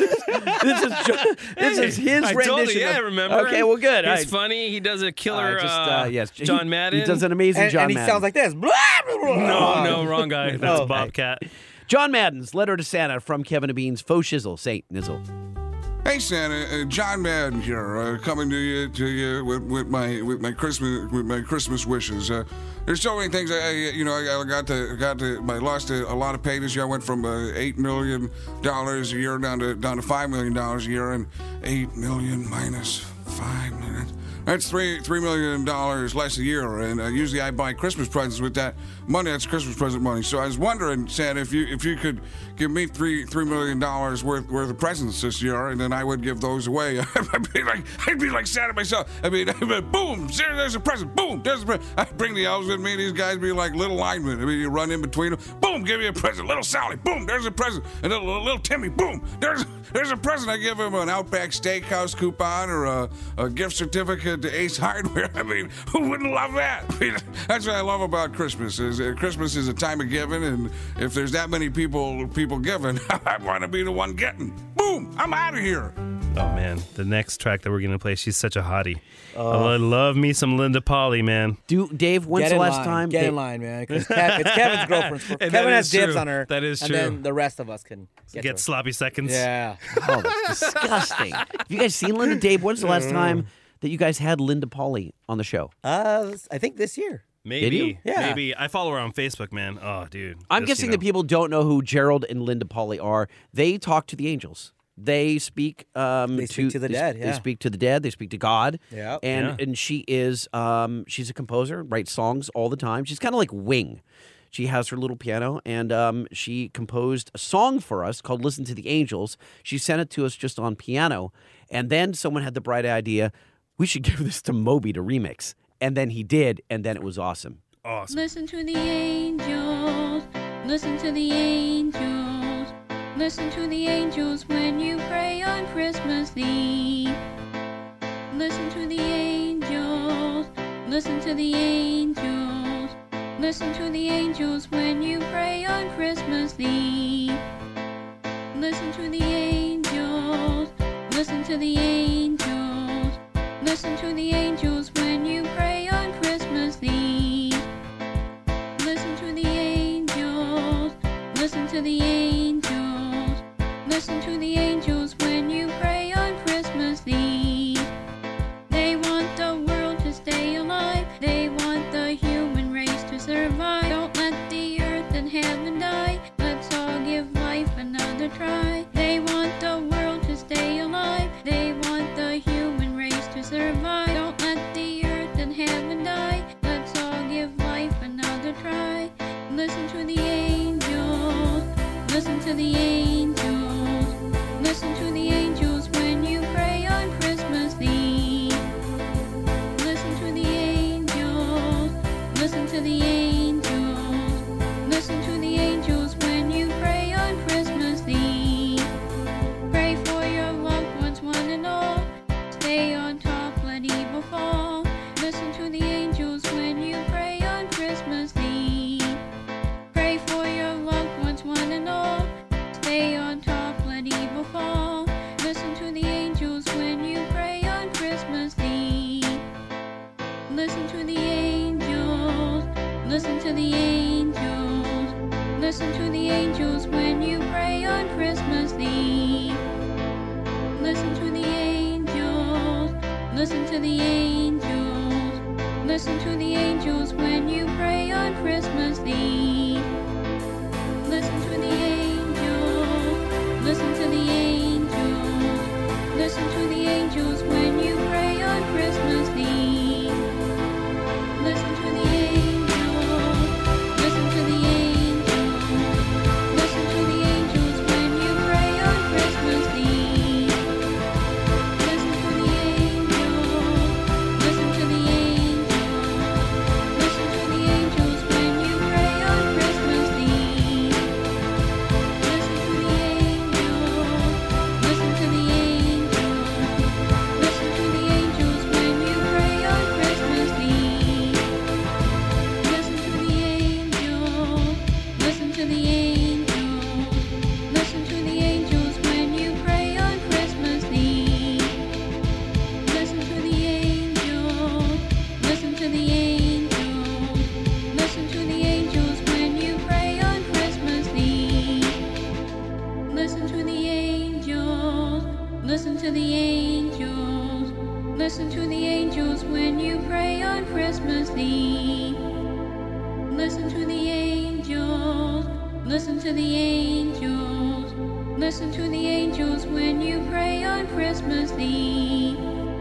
S3: is his rendition.
S5: Totally, I remember.
S3: Okay, well, good.
S5: He's funny. He does a killer.
S3: Yes,
S5: John Madden.
S3: He does an amazing John
S4: and
S3: Madden.
S4: he sounds like this.
S5: No, wrong guy. That's Bobcat.
S3: John Madden's Letter to Santa from Kevin and Bean's Faux Shizzle, St. Nizzle.
S23: Hey Santa, John Madden here, coming to you with my Christmas wishes. There's so many things. I lost a lot of pay this year. I went from $8 million a year down to $5 million a year, and 8 million minus 5 million. That's $3 million less a year, and usually I buy Christmas presents with that money. That's Christmas present money. So I was wondering, Santa, if you could give me $3 million worth of presents this year, and then I would give those away. I'd be like Santa myself. I'd be boom, there's a present. Boom, there's a present. I'd bring the elves with me. These guys be like little linemen. I mean, you run in between them. Boom, give me a present. Little Sally. Boom, there's a present. And little Timmy. Boom, there's a present. I give him an Outback Steakhouse coupon or a gift certificate to Ace Hardware. I mean, who wouldn't love that? I mean, that's what I love about Christmas. Christmas is a time of giving, and if there's that many people giving, I want to be the one getting. Boom! I'm out of here.
S5: Oh man, the next track that we're gonna play, she's such a hottie. I love me some Linda Polly, man.
S3: Dave, when's the last time?
S4: Get in line, man. Because it's Kevin's girlfriend. Kevin has dibs on her.
S5: That is true.
S4: And then the rest of us can
S5: get sloppy seconds.
S4: Yeah.
S3: Oh, that's disgusting. Have you guys seen Linda? Dave, when's the last time that you guys had Linda Polly on the show?
S4: I think this year.
S5: Maybe.
S3: Did you?
S4: Yeah.
S5: Maybe. I follow her on Facebook, man. Oh, dude.
S3: I'm guessing that people don't know who Gerald and Linda Polly are. They talk to the angels. They speak
S4: to the dead.
S3: They speak to the dead. They speak to God.
S4: Yeah.
S3: And she is she's a composer, writes songs all the time. She's kind of like Wing. She has her little piano, and she composed a song for us called Listen to the Angels. She sent it to us just on piano, and then someone had the bright idea, we should give this to Moby to remix. And then he did, and then it was awesome.
S5: Awesome.
S24: Listen to the angels, listen to the angels, listen to the angels when you pray on Christmas Eve. Listen to the angels, listen to the angels, listen to the angels when you pray on Christmas Eve. Listen to the angels. angels. Listen to the angels. Listen to the angels when you pray on Christmas Eve. Listen to the angels. Listen to the angels. Listen to the angels when you pray on Christmas Eve. They want the world to stay alive. They want the human race to survive. Don't let the earth and heaven die. Let's all give life another try. They want the world to stay alive. They want the human race to survive. Don't let the earth and heaven die. Let's all give life another try. Listen to the angels. Listen to the angels. Listen to the angels when you pray on Christmas Eve. Listen to the angels. Listen to the angels. Listen to the angels when you pray on Christmas Eve. Pray for your loved ones, one and all. Stay on top, let evil fall. Listen to the angels when you pray on Christmas Eve. Pray for your loved ones, one and all. Stay on top, let evil fall. Listen to the angels when you pray on Christmas Eve. Listen to the angels. Listen to the angels. Listen to the angels when you pray on Christmas Eve. Listen to the angels. Listen to the angels. Listen to the angels when you pray on Christmas Eve. Listen to the angels. Listen to the angels. Listen to the angels when you pray on Christmas Eve. Listen to the angels. Listen to the angels. Listen to the angels when you pray on Christmas Eve. Listen to the angels. Listen to the angels. Listen to the angels when you pray on Christmas Eve. Listen to the angels. Listen to the angels. Listen to the angels when you pray on Christmas Eve. Listen to the angels. Listen to the angels. Listen to the angels when you pray on Christmas Eve. Listen to the angels. Listen to the angels. Listen to the angels when you pray on Christmas Eve. Listen to the angels. Listen to the angels. Listen to the angels when you pray on Christmas Eve. Listen to the angels. Listen to the angels. Listen to the angels when you pray on Christmas Eve.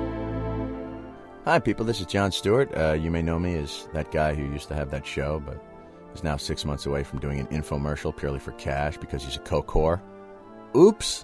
S9: Hi, people. This is Jon Stewart. You may know me as that guy who used to have that show, but is now 6 months away from doing an infomercial purely for cash because he's a coke whore. Oops.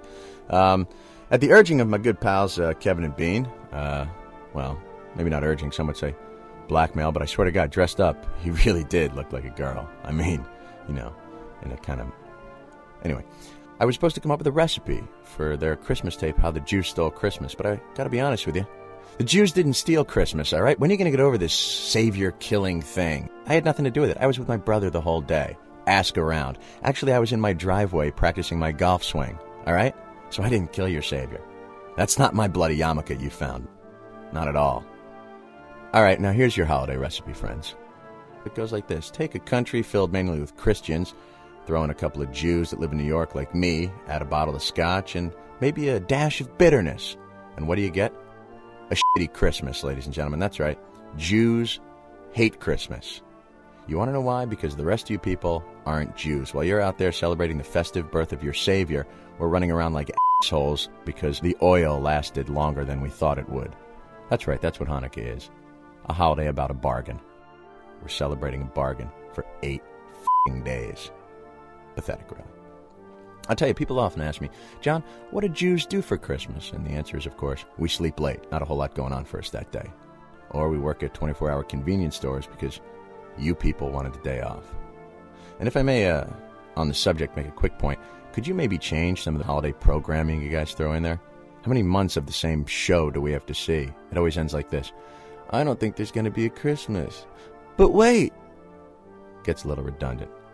S9: At the urging of my good pals Kevin and Bean, well, maybe not urging, some would say blackmail, but I swear to God, dressed up, he really did look like a girl. I mean, you know, in a kind of... Anyway, I was supposed to come up with a recipe for their Christmas tape, How the Jews Stole Christmas, but I gotta be honest with you. The Jews didn't steal Christmas, all right? When are you going to get over this savior-killing thing? I had nothing to do with it. I was with my brother the whole day. Ask around. Actually, I was in my driveway practicing my golf swing, all right? So I didn't kill your savior. That's not my bloody yarmulke you found. Not at all. All right, now here's your holiday recipe, friends. It goes like this. Take a country filled mainly with Christians, throw in a couple of Jews that live in New York like me, add a bottle of scotch, and maybe a dash of bitterness. And what do you get? A shitty Christmas, ladies and gentlemen. That's right. Jews hate Christmas. You want to know why? Because the rest of you people aren't Jews. While you're out there celebrating the festive birth of your Savior, we're running around like assholes because the oil lasted longer than we thought it would. That's right. That's what Hanukkah is. A holiday about a bargain. We're celebrating a bargain for 8 f***ing days. Pathetic, really. I'll tell you, people often ask me, John, what do Jews do for Christmas? And the answer is, of course, we sleep late. Not a whole lot going on for us that day. Or we work at 24-hour convenience stores because you people wanted the day off. And if I may, on the subject, make a quick point, could you maybe change some of the holiday programming you guys throw in there? How many months of the same show do we have to see? It always ends like this. I don't think there's going to be a Christmas. But wait! Gets a little redundant.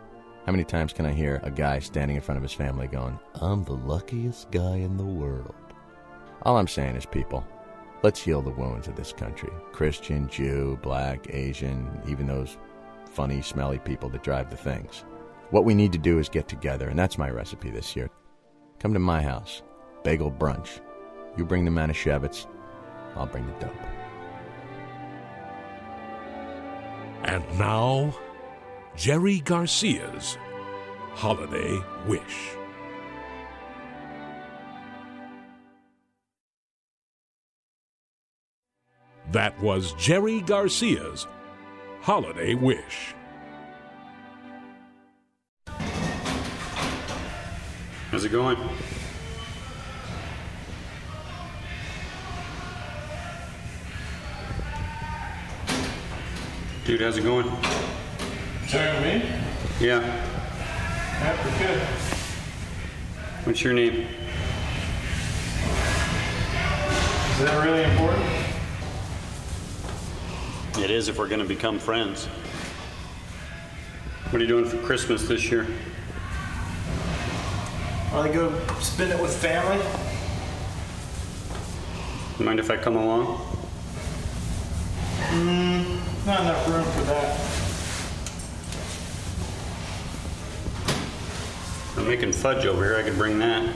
S9: How many times can I hear a guy standing in front of his family going, I'm the luckiest guy in the world? All I'm saying is, people, let's heal the wounds of this country. Christian, Jew, black, Asian, even those funny, smelly people that drive the things. What we need to do is get together, and that's my recipe this year. Come to my house, bagel brunch. You bring the Manischewitz, I'll bring the dope.
S12: And now, Jerry Garcia's Holiday Wish. That was Jerry Garcia's Holiday Wish.
S13: How's it going? Dude, how's it going?
S17: Talking to me?
S13: Yeah.
S17: Yeah, pretty good.
S13: What's your name?
S17: Is that really important?
S13: It is if we're going to become friends. What are you doing for Christmas this year?
S17: I'll go spend it with family.
S13: Mind if I come along?
S17: Not enough room for that.
S13: I'm making fudge over here. I could bring that.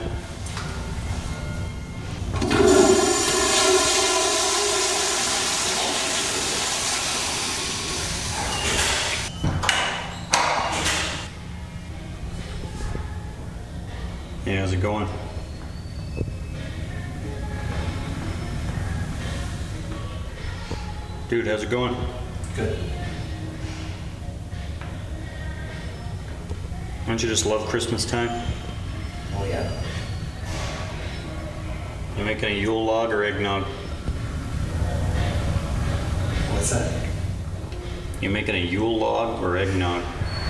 S13: Hey, how's it going? Dude, how's it going?
S17: Good.
S13: Don't you just love Christmas time?
S17: Oh, yeah.
S13: You making a Yule log or eggnog?
S17: What's that?
S13: You making a Yule log or eggnog?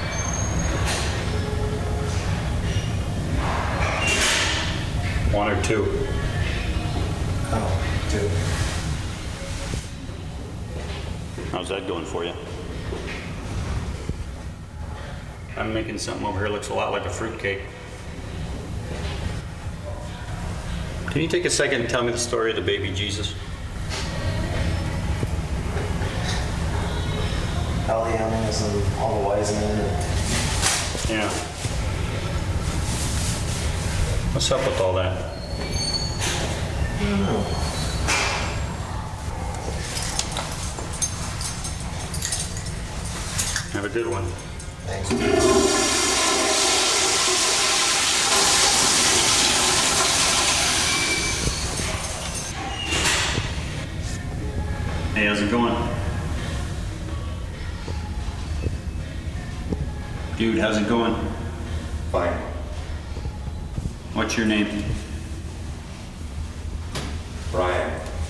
S13: One or two?
S17: Oh, two.
S13: How's that going for you? I'm making something over here that looks a lot like a fruitcake. Can you take a second and tell me the story of the baby Jesus?
S17: All the animals and all the wise men.
S13: Yeah. What's up with all that?
S17: I don't know.
S13: Have a good one.
S17: Thanks.
S13: Hey, how's it going? Dude, how's it going?
S17: Fine.
S13: What's your name?
S17: Brian.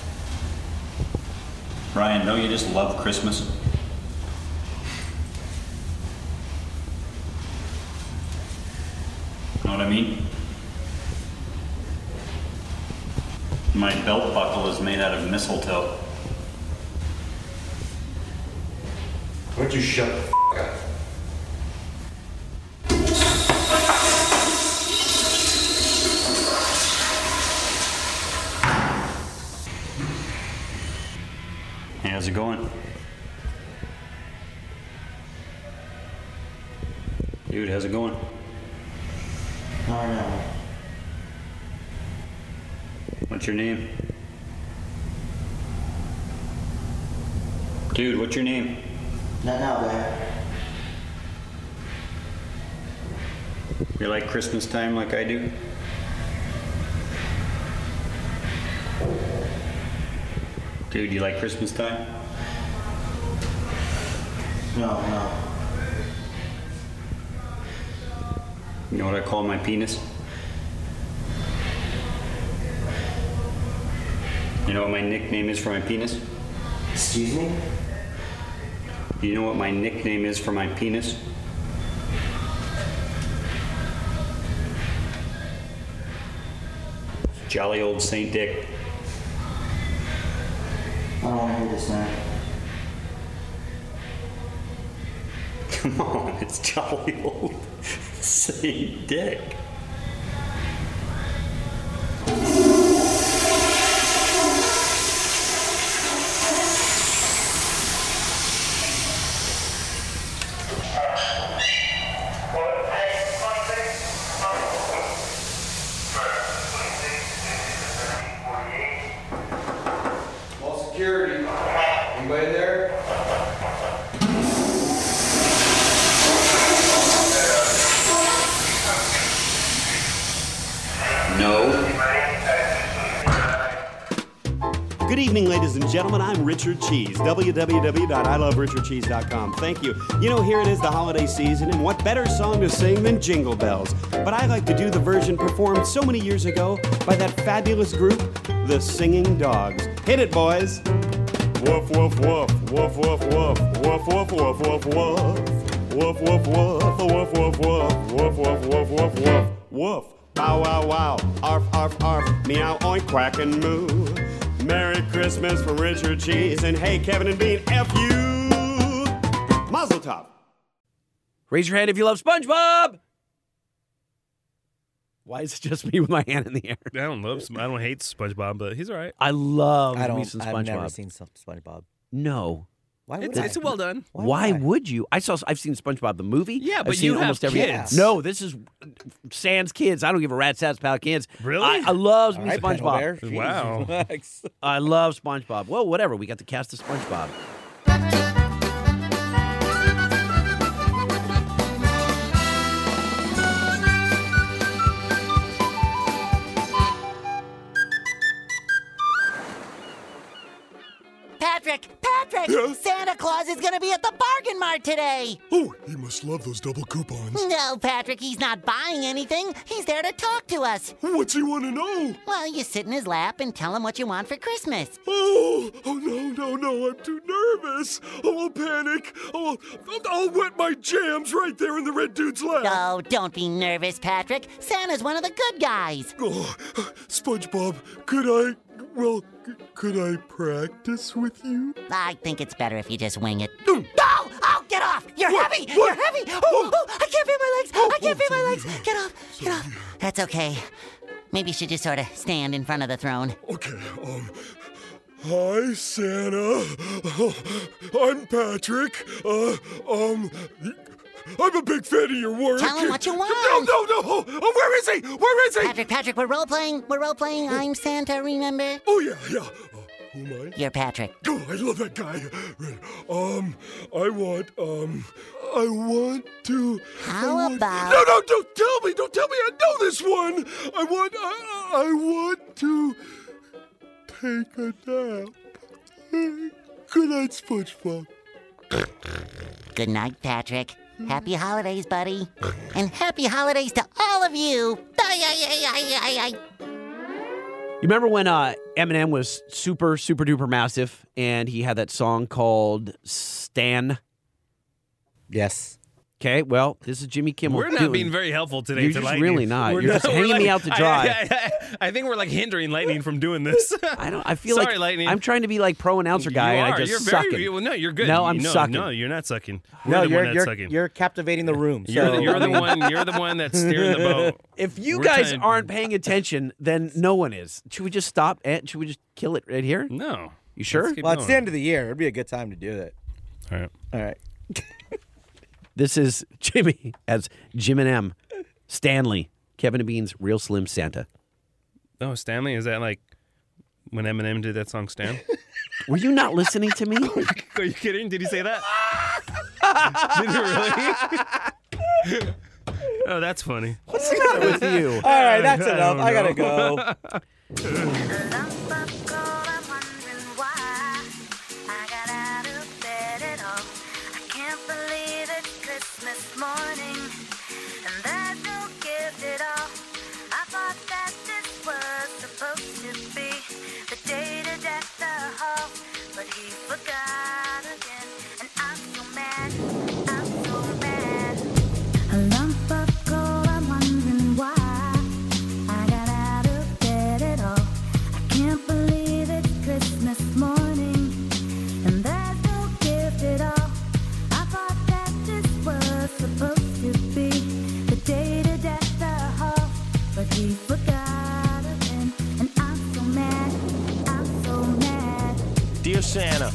S13: Brian, don't you just love Christmas? Know what I mean? My belt buckle is made out of mistletoe.
S17: Why don't you shut the f*** up?
S13: Hey, how's it going? Dude, how's it going?
S17: No.
S13: What's your name? Dude, what's your name?
S17: Not now, man.
S13: You like Christmas time like I do? Dude, you like Christmas time?
S17: No.
S13: You know what I call my penis? You know what my nickname is for my penis?
S17: Excuse me?
S13: You know what my nickname is for my penis? Jolly old Saint Dick.
S17: I don't want to hear this, man.
S13: Come on, it's jolly old St. Dick.
S3: All security. Anybody there?
S13: No.
S18: Good evening, ladies and gentlemen. I'm Richard Cheese, www.iloverichardcheese.com. Thank you. You know, here it is, the holiday season, and what better song to sing than Jingle Bells? But I like to do the version performed so many years ago by that fabulous group, the Singing Dogs. Hit it, boys. Woof, woof, woof, woof, woof, woof, woof, woof, woof, woof, woof. Woof, woof, woof, woof, woof, woof, woof, woof, woof, woof, woof, woof. Bow, wow, wow, arf, arf, arf, meow, oink, quack, and moo. Merry Christmas from Richard Cheese, and hey, Kevin and Bean, F you! Mazel tov.
S3: Raise your hand if you love SpongeBob. Why is it just me with my hand in the air?
S5: I don't hate SpongeBob, but he's all right.
S3: I love me some SpongeBob.
S4: I've never seen SpongeBob.
S3: No.
S4: Why would
S5: it's well done.
S3: Why would you? I've seen SpongeBob the movie.
S5: Yeah, but
S3: I've seen
S5: you
S3: almost
S5: have
S3: every.
S5: kids.
S3: No, this is Sans Kids. I don't give a rat's ass about kids.
S5: Really?
S3: I love me
S4: All right,
S3: SpongeBob.
S4: Penn Bear.
S5: Wow.
S4: Jesus.
S3: I love SpongeBob. Well, whatever. We got the cast of SpongeBob.
S10: Patrick!
S19: Yeah?
S10: Santa Claus is gonna be at the Bargain Mart today!
S19: Oh, he must love those double coupons.
S10: No, Patrick, he's not buying anything. He's there to talk to us.
S19: What's he want to know?
S10: Well, you sit in his lap and tell him what you want for Christmas.
S19: Oh, no, I'm too nervous. Oh, I'll panic. I'll wet my jams right there in the red dude's lap.
S10: Oh, don't be nervous, Patrick. Santa's one of the good guys.
S19: Oh, SpongeBob, could I practice with you?
S10: I think it's better if you just wing it. No! Oh, get off! You're heavy! You're heavy! Oh, I can't feel my legs! I can't feel my legs! Get off! That's okay. Maybe you should just sort of stand in front of the throne.
S19: Okay, hi, Santa. I'm Patrick. I'm a big fan of your work.
S10: Tell him what you want.
S19: No. Oh, where is he? Where is he?
S10: Patrick, we're role-playing. I'm Santa, remember?
S19: Oh, yeah. Who am I?
S10: You're Patrick.
S19: Oh, I love that guy. I want to...
S10: How about...
S19: No, don't tell me. I know this one. I want to take a nap. Good night, SpongeBob.
S10: Good night, Patrick. Happy holidays, buddy. And happy holidays to all of you.
S3: You remember when Eminem was super, super duper massive and he had that song called Stan?
S4: Yes.
S3: Okay, well, this is Jimmy Kimmel.
S5: We're not being very helpful today
S3: You're
S5: to
S3: just
S5: Lightning.
S3: really not.
S5: We're
S3: You're just hanging me out to dry.
S5: I think we're like hindering Lightning from doing this.
S3: I feel
S5: Sorry,
S3: like
S5: Lightning.
S3: I'm trying to be like pro announcer guy, and I just
S5: you're
S3: suck
S5: very,
S3: it.
S5: well, no, you're good.
S3: No, I'm sucking.
S5: No, you're not sucking.
S4: No,
S5: We're the one that's sucking.
S4: you're captivating the room.
S5: You're
S4: So.
S5: the one. You're the one that's steering the boat.
S3: If you
S5: We're
S3: guys
S5: trying-
S3: aren't paying attention, then no one is. Should we just stop? And should we just kill it right here?
S5: No.
S3: You sure?
S4: Well, it's the end of the year. It'd be a good time to do that.
S5: All right.
S3: This is Jimmy as Jim and M. Stanley, Kevin and Bean's Real Slim Santa.
S5: Oh, Stanley, is that like when Eminem did that song Stan?
S3: Were you not listening to me?
S5: Are you kidding? Did he say that? Did he really? Oh, that's funny.
S3: What's the matter with you?
S4: All right, that's enough. I gotta go.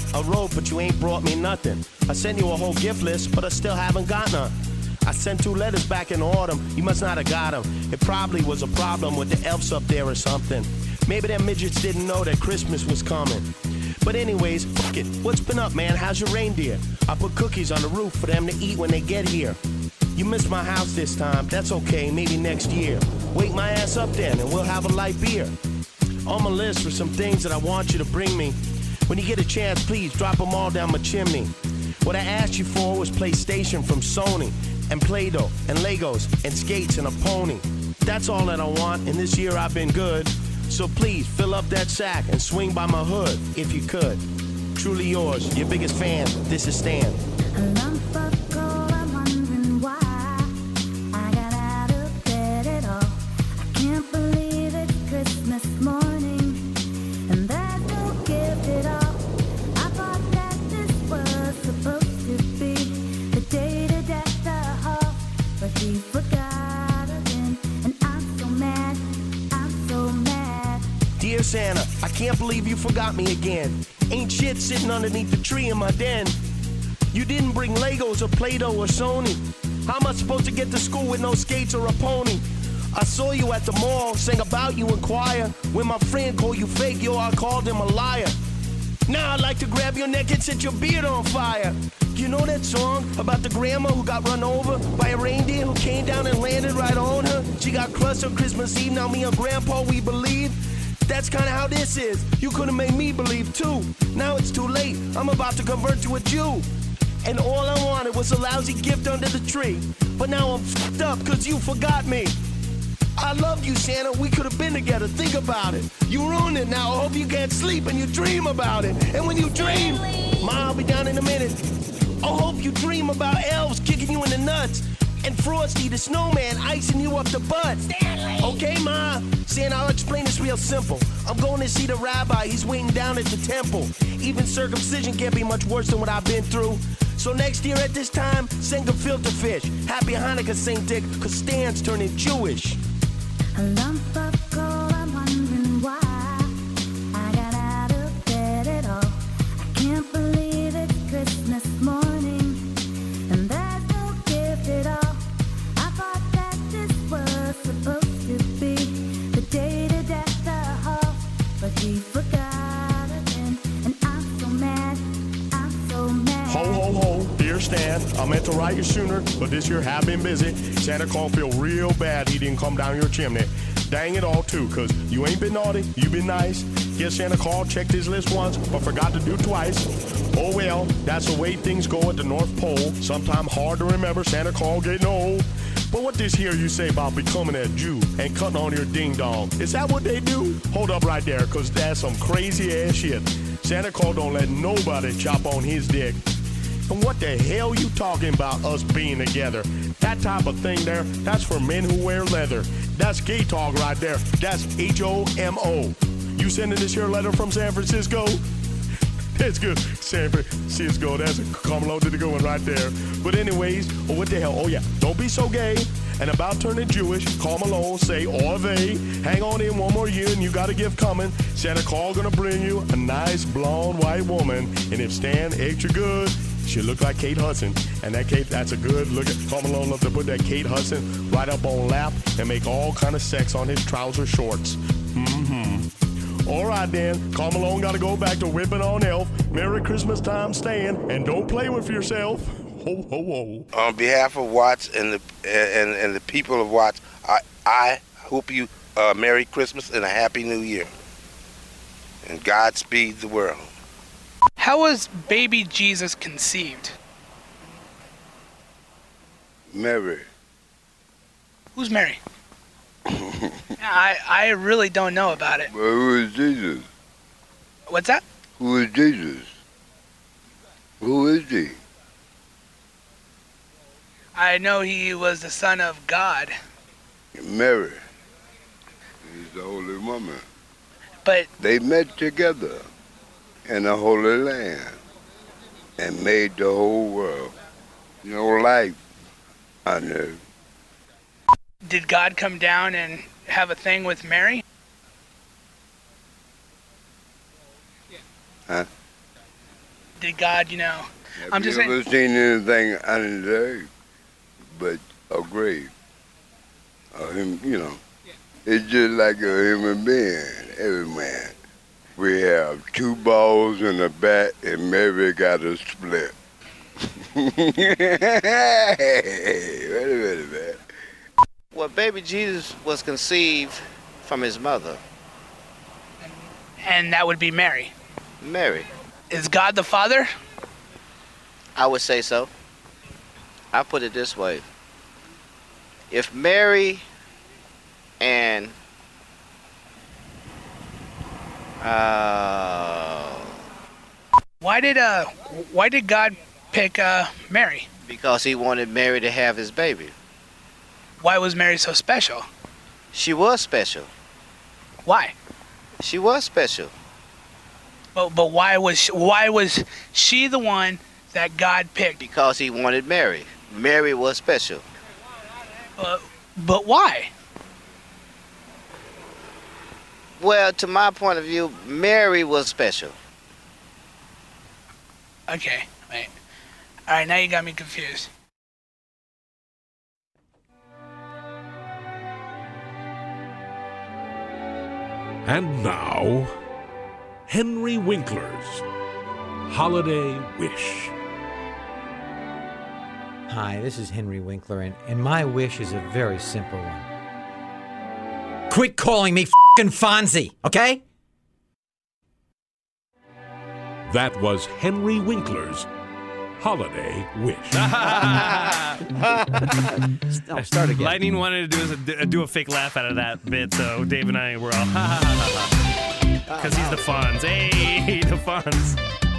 S1: I wrote, but you ain't brought me nothing. I sent you a whole gift list, but I still haven't got none. I sent 2 letters back in autumn. You must not have got them. It probably was a problem with the elves up there or something. Maybe them midgets didn't know that Christmas was coming. But anyways, fuck it. What's been up, man? How's your reindeer? I put cookies on the roof for them to eat when they get here. You missed my house this time. That's okay. Maybe next year. Wake my ass up then, and we'll have a light beer. On my list for some things that I want you to bring me. When you get a chance, please drop them all down my chimney. What I asked you for was PlayStation from Sony, and Play-Doh, and Legos, and skates, and a pony. That's all that I want, and this year I've been good. So please, fill up that sack and swing by my hood, if you could. Truly yours, your biggest fan, this is Stan.
S14: A lump of gold, I'm wondering why I got out of bed at all. I can't believe it's Christmas morning, and there's no gift at all. I thought that this was supposed to be the day to deck the hall, but he forgot again, and I'm so mad, I'm so mad.
S1: Dear Santa, I can't believe you forgot me again. Ain't shit sitting underneath the tree in my den. You didn't bring Legos or Play-Doh or Sony. How am I supposed to get to school with no skates or a pony? I saw you at the mall, sang about you in choir. When my friend called you fake, yo, I called him a liar. Now I'd like to grab your neck and set your beard on fire. You know that song about the grandma who got run over by a reindeer who came down and landed right on her? She got crushed on Christmas Eve, now me and Grandpa, we believe. That's kinda how this is. You could've made me believe too. Now it's too late, I'm about to convert to a Jew. And all I wanted was a lousy gift under the tree. But now I'm f***ed up cause you forgot me. I love you, Santa, we could've been together, think about it. You ruined it now, I hope you can't sleep and you dream about it. And when you dream, Ma, I'll be down in a minute. I hope you dream about elves kicking you in the nuts. And Frosty the snowman icing you up the butt. Stanley! Okay, Ma. Santa, I'll explain this real simple. I'm going to see the rabbi. He's waiting down at the temple. Even circumcision can't be much worse than what I've been through. So next year at this time, sing a filter fish. Happy Hanukkah, St. Dick, cause Stan's turning Jewish.
S14: A lump of gold, I'm wondering why I got out of bed at all. I can't believe it's Christmas morning, and there's no gift at all. I thought that this was supposed to be the day to deck the hall, but he forgot again, and I'm so mad, I'm so mad.
S15: Ho, ho, ho, dear Stan, I meant to write you sooner, but this year have been busy. Santa Claus feel real bad he didn't come down your chimney. Dang it all too, cause you ain't been naughty, you been nice. Guess Santa Claus checked his list once, but forgot to do twice. Oh well, that's the way things go at the North Pole. Sometime hard to remember Santa Claus getting old. But what this here you say about becoming a Jew and cutting on your ding dong? Is that what they do? Hold up right there, cause that's some crazy ass shit. Santa Claus don't let nobody chop on his dick. And what the hell you talking about us being together? That type of thing there, that's for men who wear leather. That's gay talk right there. That's H-O-M-O. You sending this here letter from San Francisco? That's good. San Francisco, that's a come along to the good one right there. But anyways, oh, what the hell? Oh yeah, don't be so gay. And about turning Jewish, call Malone, say or they. Hang on in one more year and you got a gift coming. Santa Claus gonna bring you a nice blonde white woman. And if Stan extra good, she look like Kate Hudson. And that Kate, that's a good look at. Carl Malone love to put that Kate Hudson right up on lap and make all kind of sex on his trouser shorts. All right then, Carl Malone got to go back to whipping on Elf. Merry Christmas time, Stan, and don't play with yourself. Ho ho ho.
S20: On behalf of Watts and the people of Watts, I hope you a Merry Christmas and a Happy New Year. And Godspeed the world.
S21: How was baby Jesus conceived?
S20: Mary.
S21: Who's Mary? I really don't know about it.
S20: Well, who is Jesus?
S21: What's that?
S20: Who is Jesus? Who is he?
S21: I know he was the son of God.
S20: Mary. He's the Holy Woman.
S21: But
S20: they met together in the Holy Land and made the whole world. No life on earth.
S21: Did God come down and have a thing with Mary?
S20: Huh?
S21: did God, I'm just saying.
S6: Never seen anything undeserved but a grave. It's just like a human being, every man. We have 2 balls in the bat and maybe got a split. Hey, wait a minute, man.
S11: Well, baby Jesus was conceived from his mother.
S21: And that would be Mary.
S11: Mary.
S21: Is God the Father?
S11: I would say so. I put it this way. If Mary and
S21: Why did God pick Mary?
S11: Because he wanted Mary to have his baby.
S21: Why was Mary so special?
S11: She was special.
S21: Why?
S11: She was special.
S21: But why was she the one that God picked?
S11: Because he wanted Mary. Mary was special.
S21: But why?
S11: Well, to my point of view, Mary was special.
S21: Okay, wait. All right, now you got me confused.
S12: And now, Henry Winkler's Holiday Wish.
S16: Hi, this is Henry Winkler, and my wish is a very simple one. Quit calling me f***ing Fonzie, okay?
S12: That was Henry Winkler's Holiday Wish.
S3: I'll start again.
S5: Lightning wanted to do a fake laugh out of that bit, so Dave and I were all because he's the Fonz. Hey, the Fonz.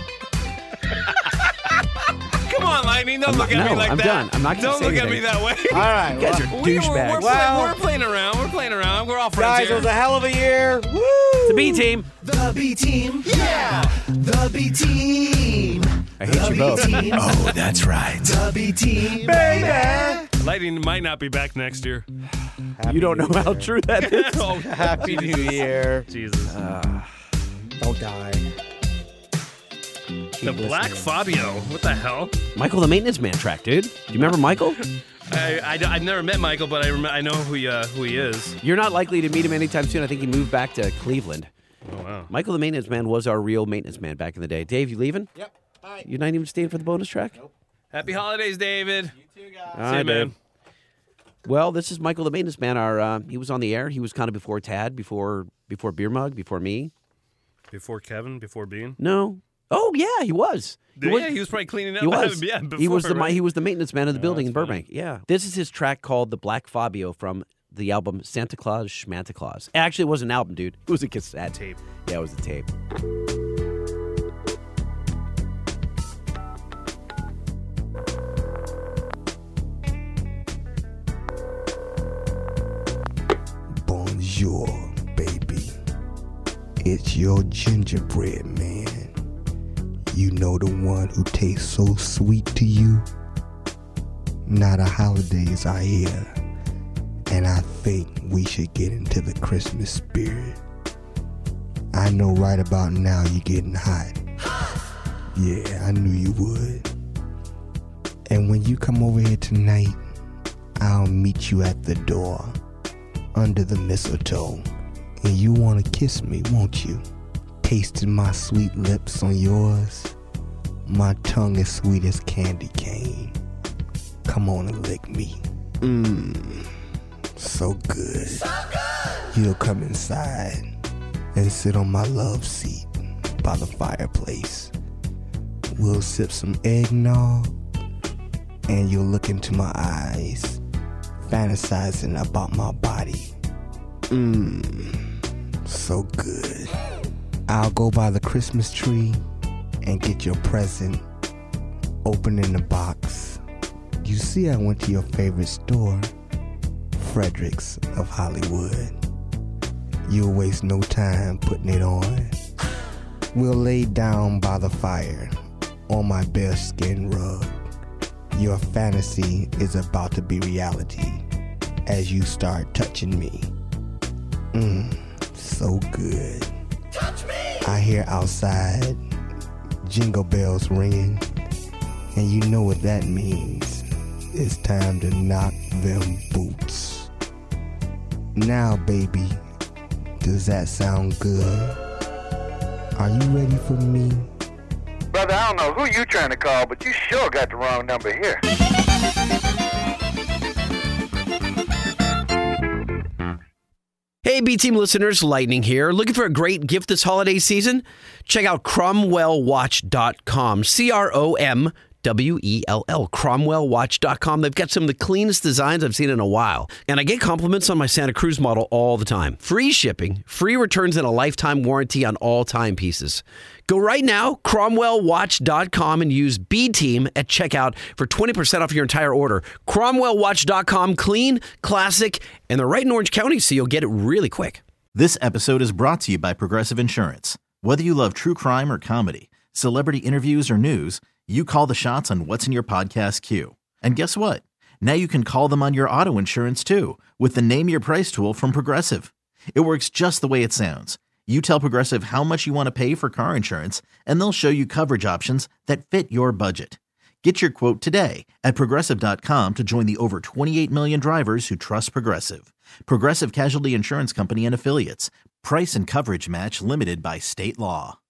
S5: Come on, Lightning, don't look at me like
S3: I'm
S5: that.
S3: done. I'm not gonna
S5: Don't
S3: say
S5: look at
S3: anything.
S5: me that way.
S4: All right.
S3: You guys are douchebags.
S5: We're playing around. We're playing around. We're all friends
S4: Guys,
S5: here.
S4: it was a hell of a year. Woo!
S3: The B team.
S1: The B team, yeah. The B team.
S3: I hate you both.
S1: Oh, that's right. The B team, baby.
S5: Lightning might not be back next year.
S3: You don't know how true that is.
S5: Oh,
S4: Happy New Year.
S5: Jesus.
S4: Don't die.
S5: The Black Fabio. What the hell?
S3: Michael the Maintenance Man track, dude. Do you remember Michael?
S5: I've never met Michael, but I know who he is.
S3: You're not likely to meet him anytime soon. I think he moved back to Cleveland.
S5: Oh, wow.
S3: Michael the Maintenance Man was our real maintenance man back in the day. Dave, you leaving?
S4: Yep. Bye.
S3: You're not even staying for the bonus track?
S4: Nope.
S5: Happy holidays, David.
S4: You too, guys.
S3: All
S5: See
S3: right,
S5: you, man.
S3: Dave. Well, this is Michael the Maintenance Man. He was on the air. He was kind of before Tad, before Beer Mug, before me.
S5: Before Kevin, before Bean.
S3: No. Oh yeah, he was.
S5: He was probably cleaning up.
S3: He was.
S5: Yeah, before,
S3: he was the
S5: right?
S3: he was the maintenance man of the building in
S5: that's
S3: Burbank. Yeah. This is his track called "The Black Fabio" from the album Santa Claus Schmanta Claus. Actually, it wasn't an album, dude. It was a cassette
S5: tape.
S3: Yeah, it was a tape.
S22: Bonjour, baby. It's your gingerbread man. You know, the one who tastes so sweet to you. Now the holidays are here, and I think we should get into the Christmas spirit. I know right about now you're getting hot. Yeah, I knew you would. And when you come over here tonight, I'll meet you at the door, under the mistletoe. And you want to kiss me, won't you? Tasting my sweet lips on yours. My tongue is sweet as candy cane. Come on and lick me. So good. You'll come inside and sit on my love seat by the fireplace. We'll sip some eggnog, and you'll look into my eyes, fantasizing about my body. So good. I'll go by the Christmas tree and get your present, opening the box. You see, I went to your favorite store, Frederick's of Hollywood. You'll waste no time putting it on. We'll lay down by the fire on my bearskin rug. Your fantasy is about to be reality as you start touching me. So good.
S1: Touch me!
S22: I hear outside jingle bells ringing, and you know what that means. It's time to knock them boots. Now, baby, does that sound good? Are you ready for me?
S2: Brother, I don't know who you trying to call, but you sure got the wrong number here.
S3: Hey, B-Team listeners, Lightning here. Looking for a great gift this holiday season? Check out CromwellWatch.com. CROMWELL, CromwellWatch.com. They've got some of the cleanest designs I've seen in a while. And I get compliments on my Santa Cruz model all the time. Free shipping, free returns, and a lifetime warranty on all timepieces. Go right now, CromwellWatch.com, and use B-Team at checkout for 20% off your entire order. CromwellWatch.com, clean, classic, and they're right in Orange County, so you'll get it really quick.
S7: This episode is brought to you by Progressive Insurance. Whether you love true crime or comedy, celebrity interviews or news, you call the shots on what's in your podcast queue. And guess what? Now you can call them on your auto insurance too with the Name Your Price tool from Progressive. It works just the way it sounds. You tell Progressive how much you want to pay for car insurance, and they'll show you coverage options that fit your budget. Get your quote today at Progressive.com to join the over 28 million drivers who trust Progressive. Progressive Casualty Insurance Company and Affiliates. Price and coverage match limited by state law.